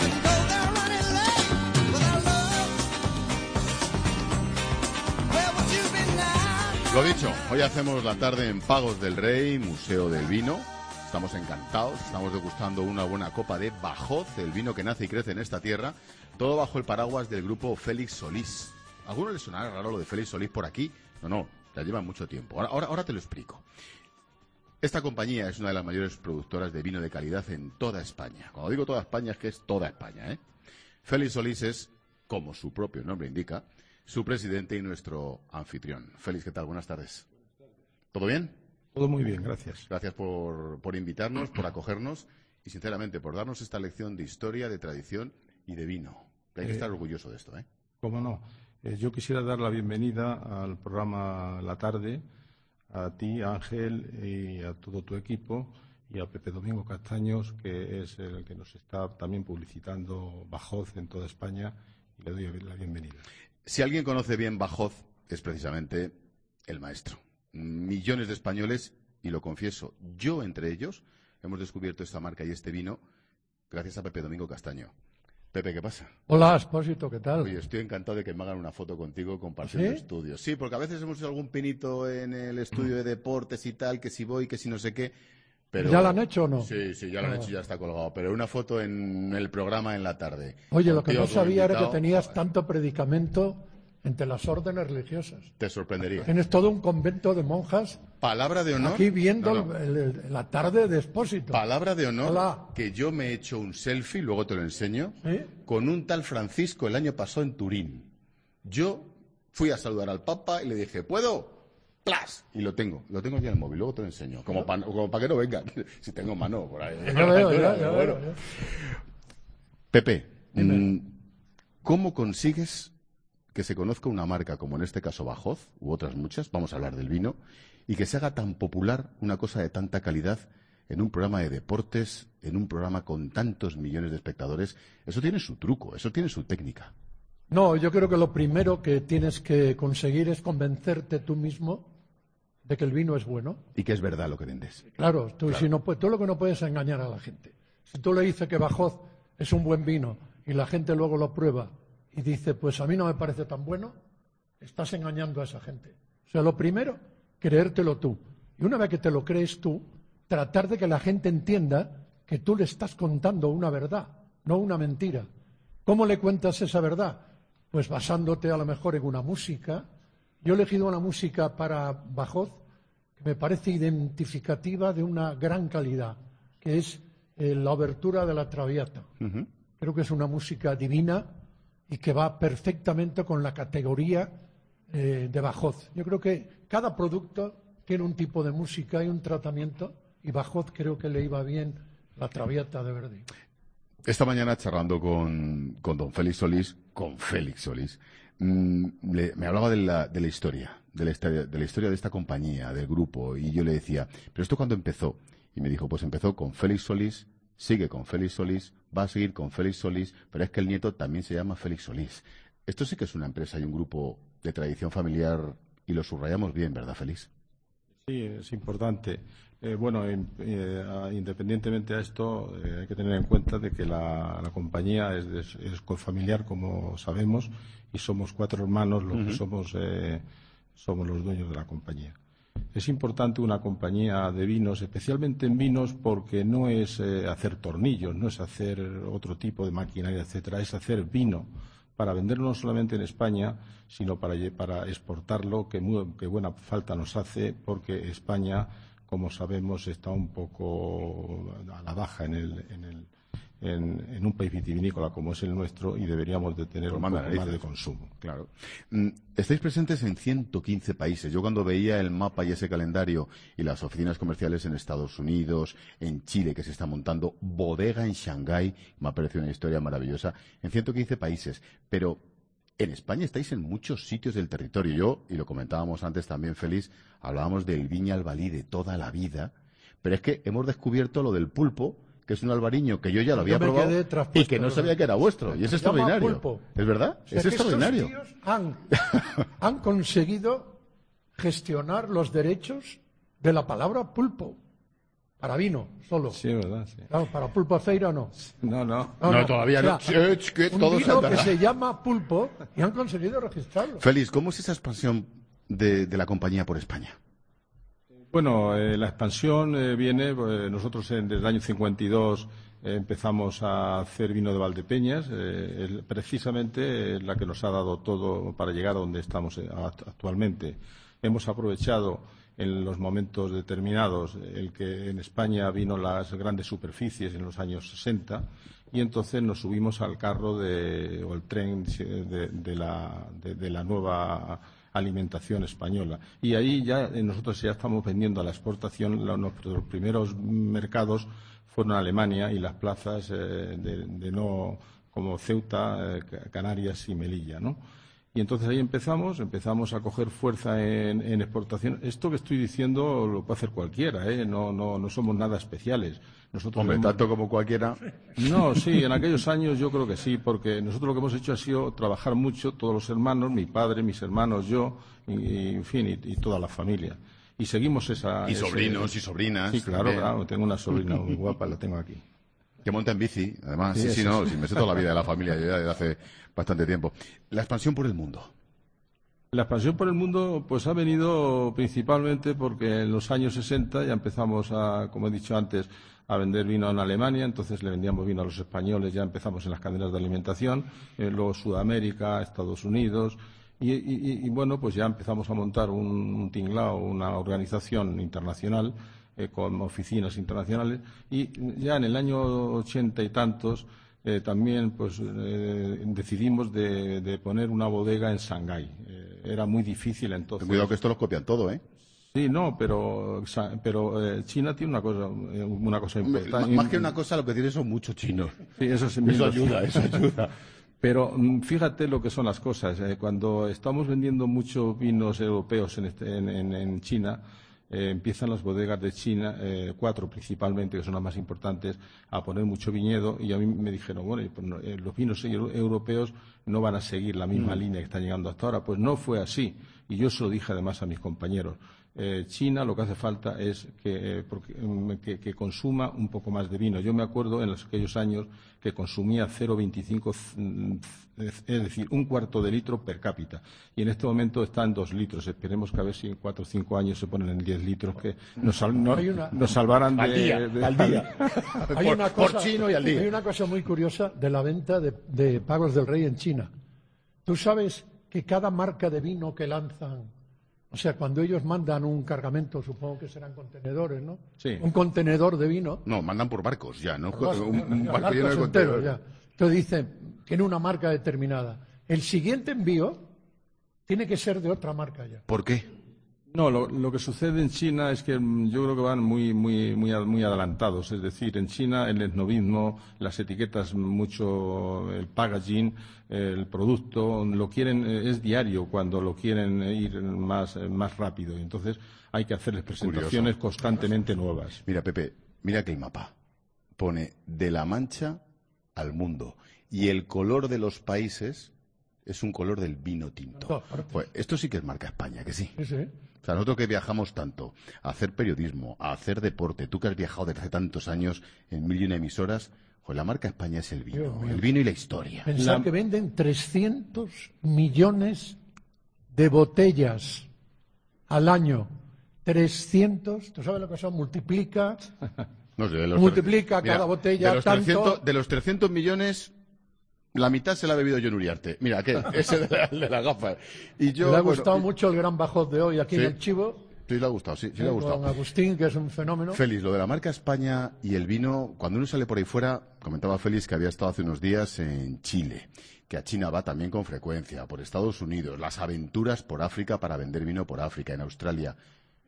Lo dicho, hoy hacemos la tarde en Pagos del Rey, Museo del Vino. Estamos encantados, estamos degustando una buena copa de Bajós, el vino que nace y crece en esta tierra, todo bajo el paraguas del grupo Félix Solís. ¿A alguno le sonará raro lo de Félix Solís por aquí? No, no, ya lleva mucho tiempo. Ahora, ahora, ahora te lo explico. Esta compañía es una de las mayores productoras de vino de calidad en toda España. Cuando digo toda España es que es toda España, ¿eh? Félix Solís es, como su propio nombre indica, su presidente y nuestro anfitrión. Félix, ¿qué tal? Buenas tardes. ¿Todo bien? Todo muy bien, gracias. Gracias por, por invitarnos, por acogernos y, sinceramente, por darnos esta lección de historia, de tradición y de vino. Hay que eh, estar orgulloso de esto, ¿eh? Cómo no. Eh, yo quisiera dar la bienvenida al programa La Tarde, a ti, Ángel, y a todo tu equipo, y a Pepe Domingo Castaños, que es el que nos está también publicitando Bajhoz en toda España, y le doy la bienvenida. Si alguien conoce bien Bajhoz, es precisamente el maestro. Millones de españoles, y lo confieso, yo entre ellos, hemos descubierto esta marca y este vino gracias a Pepe Domingo Castaño. Pepe, ¿qué pasa? Hola, Expósito, ¿qué tal? Oye, estoy encantado de que me hagan una foto contigo compartiendo ¿Sí? estudios. Sí, porque a veces hemos hecho algún pinito en el estudio de deportes y tal, que si voy, que si no sé qué. Pero... ¿Ya lo han hecho o no? Sí, sí, ya lo han Ah. hecho, ya está colgado. Pero una foto en el programa en la tarde. Oye, lo que Contigo no sabía como era que invitado, tenías tanto predicamento entre las órdenes religiosas. Te sorprendería. Tienes todo un convento de monjas. Palabra de honor. Aquí viendo No, no. el- el- la tarde de Expósito. Palabra de honor Hola. que yo me he hecho un selfie, luego te lo enseño, ¿Sí? con un tal Francisco el año pasado en Turín. Yo fui a saludar al Papa y le dije, ¿puedo? ¡Plas! Y lo tengo, lo tengo ya en el móvil, luego te lo enseño. Como para como pa que no vengan, si tengo mano por ahí. Ya veo, ya, ya Pero veo, bueno. ya. Pepe, mm, ¿cómo consigues que se conozca una marca como en este caso Bajhoz, u otras muchas, vamos a hablar del vino, y que se haga tan popular una cosa de tanta calidad en un programa de deportes, en un programa con tantos millones de espectadores? Eso tiene su truco, eso tiene su técnica. No, yo creo que lo primero que tienes que conseguir es convencerte tú mismo de que el vino es bueno. Y que es verdad lo que vendes. Claro, tú, Claro. Si no, pu- tú lo que no puedes es engañar a la gente. Si tú le dices que Bajhoz es un buen vino y la gente luego lo prueba y dice, pues a mí no me parece tan bueno, estás engañando a esa gente. O sea, lo primero, creértelo tú. Y una vez que te lo crees tú, tratar de que la gente entienda que tú le estás contando una verdad, no una mentira. ¿Cómo le cuentas esa verdad? Pues basándote a lo mejor en una música. Yo he elegido una música para Bajhoz que me parece identificativa de una gran calidad, que es eh, la obertura de la Traviata. Ujú. Creo que es una música divina y que va perfectamente con la categoría eh, de Bajhoz. Yo creo que cada producto tiene un tipo de música y un tratamiento, y Bajhoz creo que le iba bien la Traviata de Verdi. Esta mañana, charlando con, con don Félix Solís, con Félix Solís, mmm, le- me hablaba de la, de la historia, de la historia, de la historia de esta compañía, del grupo, y yo le decía, ¿pero esto cuándo empezó? Y me dijo, pues empezó con Félix Solís, sigue con Félix Solís, va a seguir con Félix Solís, pero es que el nieto también se llama Félix Solís. Esto sí que es una empresa y un grupo de tradición familiar, y lo subrayamos bien, ¿verdad, Félix? Sí, es importante. Eh, bueno, in- eh, a- independientemente a esto, eh, hay que tener en cuenta de que la, la compañía es, de- es familiar, como sabemos, y somos cuatro hermanos los Ujú. que somos, eh, somos los dueños de la compañía. Es importante una compañía de vinos, especialmente en vinos, porque no es eh, hacer tornillos, no es hacer otro tipo de maquinaria, etcétera, es hacer vino para venderlo no solamente en España, sino para, lle- para exportarlo, que, muy- que buena falta nos hace, porque España, como sabemos, está un poco a la baja en, el, en, el, en, en un país vitivinícola como es el nuestro, y deberíamos de tener Por un más poco más narices. de consumo. Claro. Mm, Estáis presentes en ciento quince países. Yo cuando veía el mapa y ese calendario y las oficinas comerciales en Estados Unidos, en Chile, que se está montando, bodega en Shanghái, me ha parecido una historia maravillosa, en ciento quince países. Pero en España estáis en muchos sitios del territorio. Yo, y lo comentábamos antes también, Félix, hablábamos del Viña Albalí de toda la vida, pero es que hemos descubierto lo del pulpo, que es un albariño que yo ya lo había Yo me probado quedé y traspuesto, que no ¿verdad? sabía que era vuestro. Y es Se llama extraordinario. pulpo. ¿Es verdad? O sea, Es que estos extraordinario. tíos han, han conseguido gestionar los derechos de la palabra pulpo para vino solo. Sí, ¿verdad? Sí. Claro, para pulpo feira no. No, no. No, todavía no. O sea, Ch, ch, que un todo vino se que andará. se llama pulpo y han conseguido registrarlo. Félix, ¿cómo es esa expansión de, de la compañía por España? Bueno, eh, la expansión eh, viene, eh, nosotros en, desde el año cincuenta y dos eh, empezamos a hacer vino de Valdepeñas, eh, el- precisamente eh, la que nos ha dado todo para llegar a donde estamos eh, act- actualmente. Hemos aprovechado en los momentos determinados, el que en España vino las grandes superficies en los años sesenta, y entonces nos subimos al carro de, o el tren de, de, la, de, de la nueva alimentación española. Y ahí ya nosotros ya estamos vendiendo a la exportación. Los, los primeros mercados fueron Alemania y las plazas eh, de, de no como Ceuta, eh, Canarias y Melilla, ¿no? Y entonces ahí empezamos, empezamos a coger fuerza en, en exportación. Esto que estoy diciendo lo puede hacer cualquiera, ¿eh? No, no, no somos nada especiales. Nosotros Hombre, hemos... tanto como cualquiera. No, sí, en aquellos años yo creo que sí, porque nosotros lo que hemos hecho ha sido trabajar mucho, todos los hermanos, mi padre, mis hermanos, yo, y, y en fin, y, y toda la familia. Y seguimos esa... Y ese... sobrinos y sobrinas. Sí, claro, también. claro, tengo una sobrina muy guapa, la tengo aquí. Que monta en bici, además. Sí, Sí, sí, eso no, sí. sí, me sé toda la vida de la familia yo ya desde hace bastante tiempo. La expansión por el mundo. La expansión por el mundo pues ha venido principalmente porque en los años sesenta ya empezamos a, como he dicho antes, a vender vino en Alemania, entonces le vendíamos vino a los españoles, ya empezamos en las cadenas de alimentación, eh, luego Sudamérica, Estados Unidos, y, y, y bueno, pues ya empezamos a montar un, un tinglao, una organización internacional eh, con oficinas internacionales, y ya en el año ochenta y tantos eh, también pues eh, decidimos de, de poner una bodega en Shanghái. Eh, era muy difícil entonces. Ten cuidado que esto lo copian todo, ¿eh? Sí, no, pero, pero eh, China tiene una cosa, eh, una cosa importante. Más que una cosa, lo que tiene son muchos chinos. Sí, eso, sí, eso ayuda, eso ayuda. Pero fíjate lo que son las cosas. Eh, cuando estamos vendiendo muchos vinos europeos en, este, en, en, en China, eh, empiezan las bodegas de China, eh, cuatro principalmente, que son las más importantes, a poner mucho viñedo, y a mí me dijeron, bueno, pues no, eh, los vinos europeos no van a seguir la misma mm. línea que están llegando hasta ahora. Pues no fue así, y yo se lo dije además a mis compañeros. Eh, China lo que hace falta es que, eh, porque, que, que consuma un poco más de vino. Yo me acuerdo en los, aquellos años que consumía cero coma veinticinco, es decir, un cuarto de litro per cápita. Y en este momento está en dos litros. Esperemos que a ver si en cuatro o cinco años se ponen en diez litros, que nos, sal, no, una, nos salvarán de... Al día, de, al día. Hay por, una cosa, por chino y al día. Hay una cosa muy curiosa de la venta de, de Pagos del Rey en China. Tú sabes que cada marca de vino que lanzan, o sea, cuando ellos mandan un cargamento, supongo que serán contenedores, ¿no? Sí. Un contenedor de vino. No, mandan por barcos ya, ¿no? Barcos, un, un ya, barco lleno de enteros, contenedores. ya. Entonces dicen, tiene una marca determinada. El siguiente envío tiene que ser de otra marca ya. ¿Por qué? No, lo, lo que sucede en China es que yo creo que van muy, muy, muy, muy adelantados. Es decir, en China el esnovismo, las etiquetas, mucho el packaging, el producto, lo quieren, es diario cuando lo quieren ir más, más rápido. Y entonces hay que hacerles presentaciones Curioso. constantemente nuevas. Mira, Pepe, mira que el mapa pone de La Mancha al mundo. Y el color de los países es un color del vino tinto. Pues esto sí que es marca España, que sí. Sí, sí. O sea, nosotros que viajamos tanto a hacer periodismo, a hacer deporte, tú que has viajado desde hace tantos años en mil y una emisoras, pues la marca España es el vino, el vino y la historia. Pensar la... que venden trescientos millones de botellas al año. trescientos, ¿tú sabes lo que son? Multiplica, no sé, de los multiplica Mira, cada botella de los, tanto. trescientos, de los trescientos millones... La mitad se la ha bebido John Uriarte. Mira, que ese de la, de la gafa. Y yo, le ha bueno, gustado y... mucho el gran Bajoz de hoy aquí sí, en el Chivo. Sí, le ha gustado, sí, sí le ha gustado. Con Agustín, que es un fenómeno. Félix, lo de la marca España y el vino, cuando uno sale por ahí fuera, comentaba Félix que había estado hace unos días en Chile, que a China va también con frecuencia, por Estados Unidos, las aventuras por África para vender vino por África, en Australia.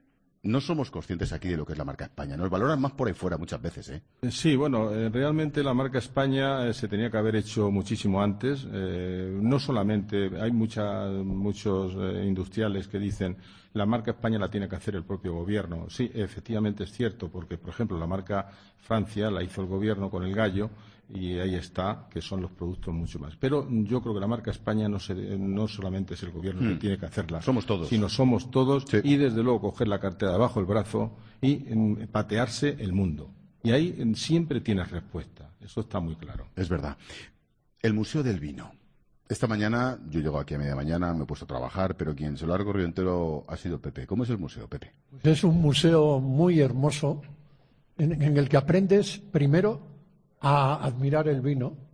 No somos conscientes aquí de lo que es la marca España. Nos valoran más por ahí fuera muchas veces, ¿eh? Sí, bueno, eh, realmente la marca España eh, se tenía que haber hecho muchísimo antes. Eh, no solamente, hay mucha, muchos eh, industriales que dicen la marca España la tiene que hacer el propio gobierno. Sí, efectivamente es cierto, porque, por ejemplo, la marca Francia la hizo el gobierno con el gallo, y ahí está, que son los productos mucho más. Pero yo creo que la marca España no, se, no solamente es el gobierno mm. que tiene que hacerla, somos todos, sino somos todos, sí. Y desde luego coger la cartera debajo del brazo y en, patearse el mundo. Y ahí en, siempre tienes respuesta, eso está muy claro. Es verdad. El Museo del Vino. Esta mañana, yo llego aquí a media mañana, me he puesto a trabajar, pero quien se lo ha recorrido entero ha sido Pepe. ¿Cómo es el museo, Pepe? Pues es un museo muy hermoso en, en el que aprendes primero a admirar el vino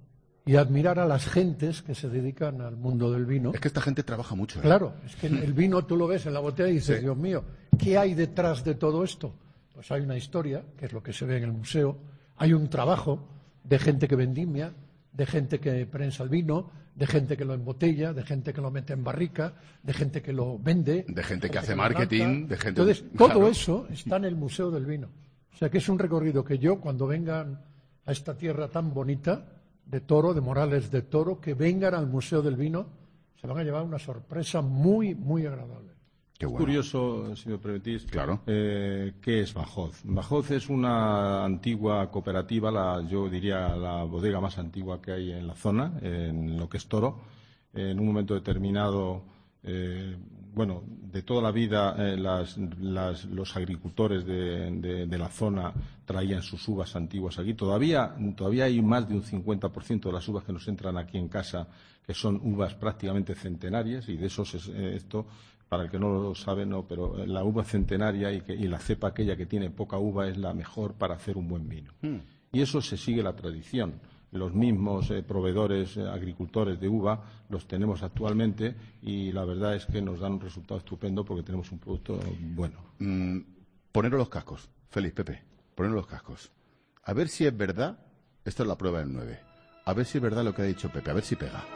y admirar a las gentes que se dedican al mundo del vino. Es que esta gente trabaja mucho. ¿eh? Claro, es que el vino tú lo ves en la botella y dices, Sí. Dios mío, ¿qué hay detrás de todo esto? Pues hay una historia, que es lo que se ve en el museo, hay un trabajo de gente que vendimia, de gente que prensa el vino, de gente que lo embotella, de gente que lo mete en barrica, de gente que lo vende. De gente que hace lo marketing, lanza. de gente... Entonces, todo Claro. eso está en el Museo del Vino. O sea que es un recorrido que yo, cuando vengan a esta tierra tan bonita, de Toro, de Morales de Toro, que vengan al Museo del Vino, se van a llevar una sorpresa muy, muy agradable. Qué Es bueno. curioso, si me permitís, Claro. eh, ¿qué es Bajhoz? Bajhoz es una antigua cooperativa, la, yo diría la bodega más antigua que hay en la zona, en lo que es Toro. En un momento determinado, eh, bueno, de toda la vida eh, las, las, los agricultores de, de, de la zona traían sus uvas antiguas aquí. Todavía, todavía hay más de un cincuenta por ciento de las uvas que nos entran aquí en casa que son uvas prácticamente centenarias, y de esos es eh, esto... Para el que no lo sabe, no, pero la uva centenaria y, que, y la cepa aquella que tiene poca uva es la mejor para hacer un buen vino. Mm. Y eso se sigue la tradición. Los mismos eh, proveedores, eh, agricultores de uva, los tenemos actualmente y la verdad es que nos dan un resultado estupendo porque tenemos un producto bueno. Mm, poneros los cascos, Félix, Pepe, poneros los cascos. A ver si es verdad, esta es la prueba del nueve, a ver si es verdad lo que ha dicho Pepe, a ver si pega.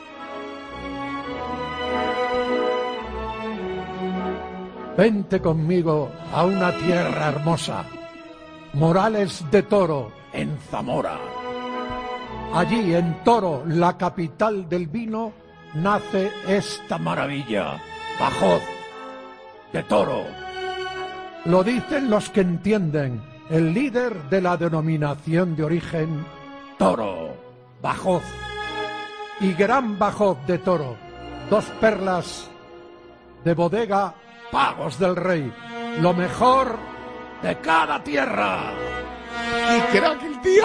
Vente conmigo a una tierra hermosa, Morales de Toro, en Zamora. Allí, en Toro, la capital del vino, nace esta maravilla, Bajhoz de Toro. Lo dicen los que entienden, el líder de la denominación de origen Toro, Bajhoz. Y Gran Bajhoz de Toro, dos perlas de bodega Pagos del Rey, lo mejor de cada tierra. ¡Y crack el tío!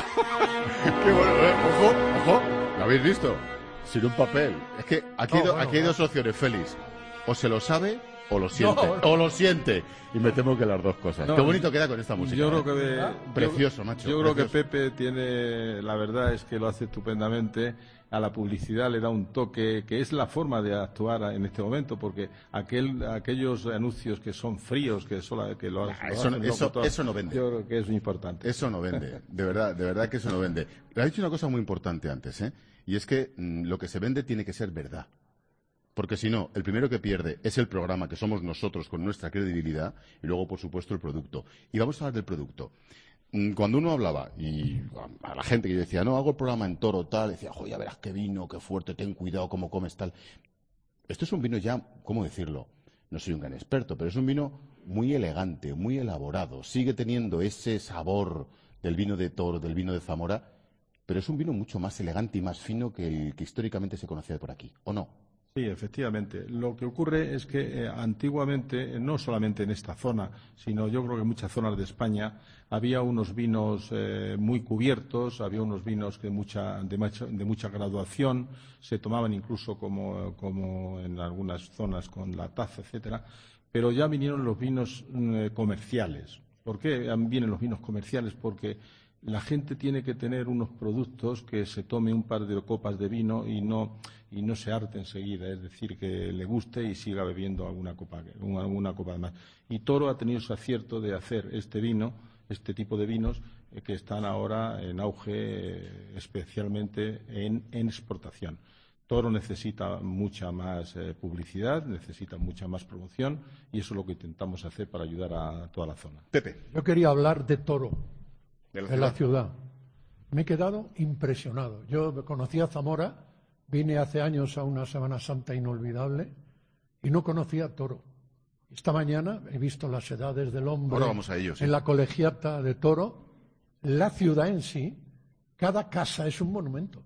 ¡Qué bueno! eh, ¡Ojo, ojo! ¿Lo habéis visto? Sin un papel. Es que aquí, hay, No, do- bueno, aquí hay no. dos opciones, Félix. O se lo sabe o lo siente. No, no. O lo siente. Y me temo que las dos cosas. No, Qué bonito queda con esta música. Yo creo ¿eh? que Ah, Precioso, yo- macho. Yo creo que precioso. Pepe tiene, la verdad es que lo hace estupendamente. A la publicidad le da un toque que es la forma de actuar en este momento, porque aquel, aquellos anuncios que son fríos, que, sola, que lo, Nah, lo eso, hacen eso, locutor, eso no vende. Yo creo que es muy importante. Eso no vende. De verdad, de verdad que eso no vende. Le ha dicho una cosa muy importante antes, ¿eh? Y es que mm, lo que se vende tiene que ser verdad. Porque si no, el primero que pierde es el programa, que somos nosotros con nuestra credibilidad, y luego, por supuesto, el producto. Y vamos a hablar del producto. Mm, Cuando uno hablaba, y a la gente que yo decía, no, hago el programa en Toro, tal, decía, joder, ya verás qué vino, qué fuerte, ten cuidado cómo comes, tal. Esto es un vino ya, ¿cómo decirlo? No soy un gran experto, pero es un vino muy elegante, muy elaborado. Sigue teniendo ese sabor del vino de Toro, del vino de Zamora, pero es un vino mucho más elegante y más fino que el que históricamente se conocía por aquí, ¿o no? Sí, efectivamente. Lo que ocurre es que eh, antiguamente, eh, no solamente en esta zona, sino yo creo que en muchas zonas de España, había unos vinos eh, muy cubiertos, había unos vinos que mucha, de, mucha, de mucha graduación, se tomaban incluso como, como en algunas zonas con la taza, etcétera, pero ya vinieron los vinos eh, comerciales. ¿Por qué vienen los vinos comerciales? Porque la gente tiene que tener unos productos que se tome un par de copas de vino y no y no se harte enseguida, es decir, que le guste y siga bebiendo alguna copa, alguna copa más. Y Toro ha tenido ese acierto de hacer este vino, este tipo de vinos, eh, que están ahora en auge, eh, especialmente en, en exportación. Toro necesita mucha más eh, publicidad, necesita mucha más promoción, y eso es lo que intentamos hacer para ayudar a toda la zona. Pepe. Yo quería hablar de Toro, ¿De la de la ciudad. Me he quedado impresionado. Yo conocí a Zamora, vine hace años a una Semana Santa inolvidable y no conocía a Toro. Esta mañana he visto las edades del hombre Ahora vamos a ello, sí. en la colegiata de Toro. La ciudad en sí, cada casa es un monumento.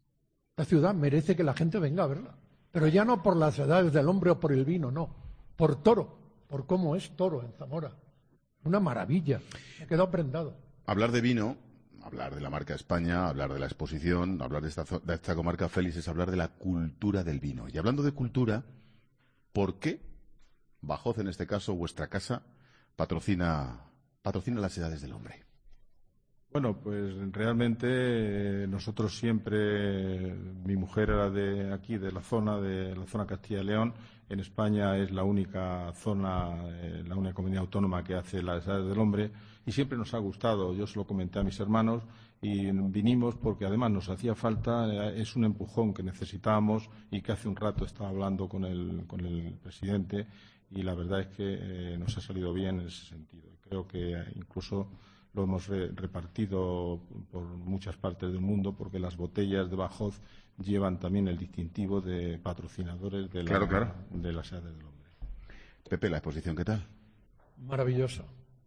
La ciudad merece que la gente venga a verla. Pero ya no por las edades del hombre o por el vino, no. Por Toro, por cómo es Toro en Zamora. Una maravilla. Me he quedado prendado. Hablar de vino, hablar de la marca España, hablar de la exposición, hablar de esta, zo- de esta comarca Félix, es hablar de la cultura del vino. Y hablando de cultura, ¿por qué Bajhoz, en este caso, vuestra casa, patrocina, patrocina las edades del hombre? Bueno, pues realmente eh, nosotros siempre, mi mujer era de aquí, de la zona, de la zona Castilla y León. En España es la única zona, eh, la única comunidad autónoma que hace las edades del hombre y siempre nos ha gustado. Yo se lo comenté a mis hermanos y vinimos porque además nos hacía falta, eh, es un empujón que necesitábamos y que hace un rato estaba hablando con el, con el presidente y la verdad es que eh, nos ha salido bien en ese sentido. Creo que eh, incluso lo hemos re repartido por muchas partes del mundo porque las botellas de Bajhoz llevan también el distintivo de patrocinadores de, la, claro, claro. de las edades del hombre. Pepe, ¿la exposición qué tal? Maravillosa.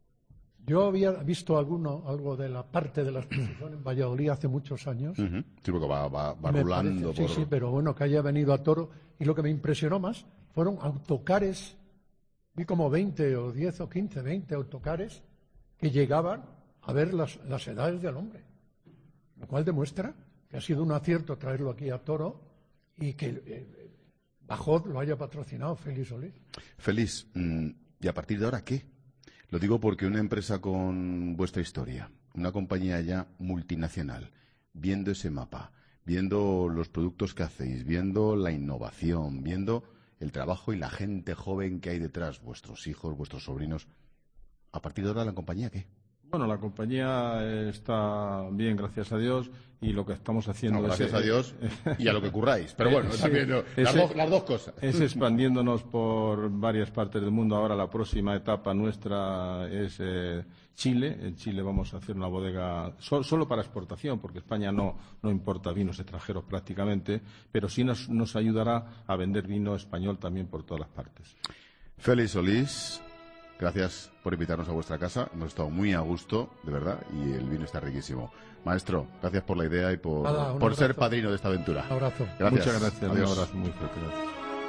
Yo había visto alguno, algo de la parte de la exposición en Valladolid hace muchos años. Uh-huh. Sí, porque va, va, va Me rulando. parece, por... Sí, sí, pero bueno, que haya venido a Toro. Y lo que me impresionó más fueron autocares. Vi como veinte o diez o quince, veinte autocares que llegaban a ver las, las edades del hombre. Lo cual demuestra que ha sido un acierto traerlo aquí a Toro y que eh, Bajhoz lo haya patrocinado Félix Solís. Félix, ¿y a partir de ahora qué? Lo digo porque una empresa con vuestra historia, una compañía ya multinacional, viendo ese mapa, viendo los productos que hacéis, viendo la innovación, viendo el trabajo y la gente joven que hay detrás, vuestros hijos, vuestros sobrinos, ¿a partir de ahora la compañía qué? Bueno, la compañía está bien, gracias a Dios, y lo que estamos haciendo no, gracias es... a Dios y a lo que curráis, pero bueno, sí, también no, las, es, dos, las dos cosas. Es expandiéndonos por varias partes del mundo. Ahora la próxima etapa nuestra es eh, Chile. En Chile vamos a hacer una bodega so, solo para exportación, porque España no, no importa vinos extranjeros prácticamente, pero sí nos, nos ayudará a vender vino español también por todas las partes. Félix Solís, gracias por invitarnos a vuestra casa. Hemos estado muy a gusto, de verdad, y el vino está riquísimo. Maestro, gracias por la idea y por, Nada, por ser padrino de esta aventura. Un abrazo. Gracias. Muchas gracias. Adiós. Un abrazo muy fuerte. Gracias.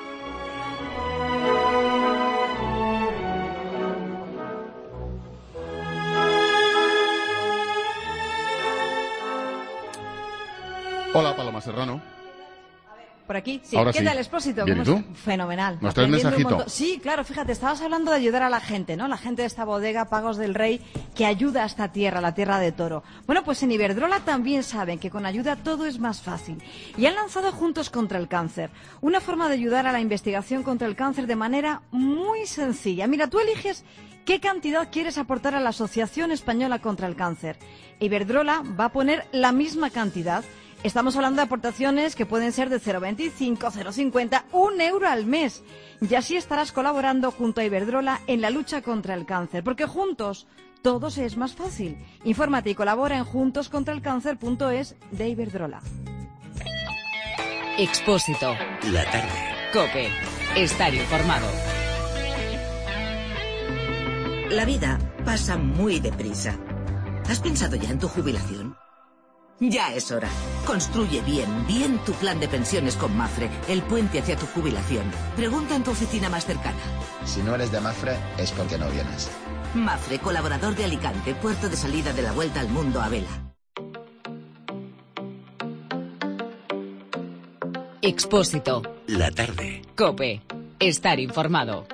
Hola, Paloma Serrano. Por aquí, sí. Ahora ¿Qué sí. tal, Expósito? Bien, ¿y ¿Cómo tú? es? Fenomenal. ¿Nos traes Aprendiendo un mensajito? montón. Sí, claro, fíjate, estabas hablando de ayudar a la gente, ¿no? La gente de esta bodega, Pagos del Rey, que ayuda a esta tierra, la tierra de Toro. Bueno, pues en Iberdrola también saben que con ayuda todo es más fácil. Y han lanzado Juntos contra el Cáncer, una forma de ayudar a la investigación contra el cáncer de manera muy sencilla. Mira, tú eliges qué cantidad quieres aportar a la Asociación Española contra el Cáncer. Iberdrola va a poner la misma cantidad. Estamos hablando de aportaciones que pueden ser de cero coma veinticinco, cero coma cincuenta, un euro al mes. Y así estarás colaborando junto a Iberdrola en la lucha contra el cáncer. Porque juntos todo se es más fácil. Infórmate y colabora en juntos contra el cáncer punto es de Iberdrola. Expósito. La tarde. COPE. Estar informado. La vida pasa muy deprisa. ¿Has pensado ya en tu jubilación? Ya es hora. Construye bien, bien tu plan de pensiones con Mafre, el puente hacia tu jubilación. Pregunta en tu oficina más cercana. Si no eres de Mafre, es porque no vienes. Mafre, colaborador de Alicante, puerto de salida de la Vuelta al Mundo a vela. Expósito. La tarde. COPE. Estar informado.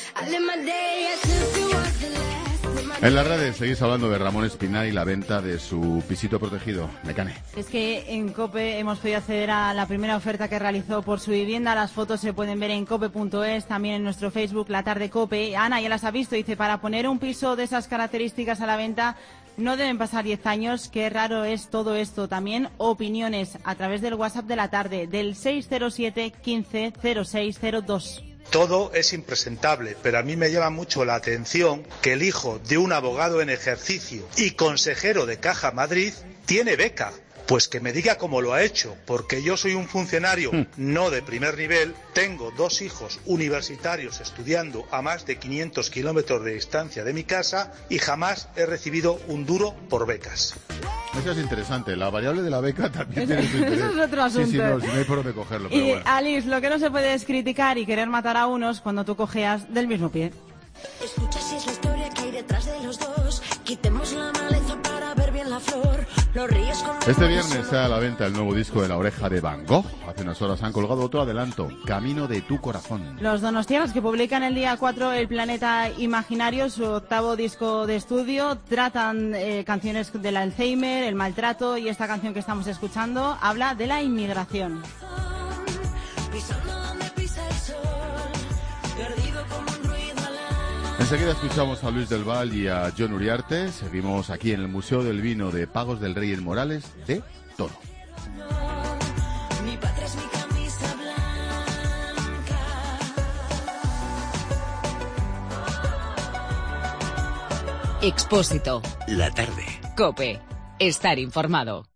En las redes seguís hablando de Ramón Espinar y la venta de su pisito protegido. Mecane. Es que en COPE hemos podido acceder a la primera oferta que realizó por su vivienda. Las fotos se pueden ver en cope punto es, también en nuestro Facebook, La Tarde COPE. Ana ya las ha visto, dice, para poner un piso de esas características a la venta no deben pasar diez años. Qué raro es todo esto. También opiniones a través del WhatsApp de La Tarde, del seis cero siete, quince, cero seis cero dos. Todo es impresentable, pero a mí me llama mucho la atención que el hijo de un abogado en ejercicio y consejero de Caja Madrid tiene beca. Pues que me diga cómo lo ha hecho, porque yo soy un funcionario no de primer nivel, tengo dos hijos universitarios estudiando a más de quinientos kilómetros de distancia de mi casa y jamás he recibido un duro por becas. Eso es interesante, la variable de la beca también tiene su interés. Eso es otro asunto. Sí, sí, no, si no hay por dónde cogerlo, pero Y bueno. Alice, lo que no se puede es criticar y querer matar a unos cuando tú cojeas del mismo pie. Escucha si es la historia que hay detrás de los dos. Quitemos la maleza para ver bien la flor. Lo Este viernes sale a la venta el nuevo disco de La Oreja de Van Gogh. Hace unas horas han colgado otro adelanto, Camino de tu corazón. Los donostiarras, que publican el día cuatro El Planeta Imaginario, su octavo disco de estudio, tratan eh, canciones del Alzheimer, el maltrato, y esta canción que estamos escuchando habla de la inmigración. Enseguida escuchamos a Luis del Val y a John Uriarte. Seguimos aquí en el Museo del Vino de Pagos del Rey en Morales de Toro. Mi patria es mi camisa blanca. Expósito. La tarde. COPE. Estar informado.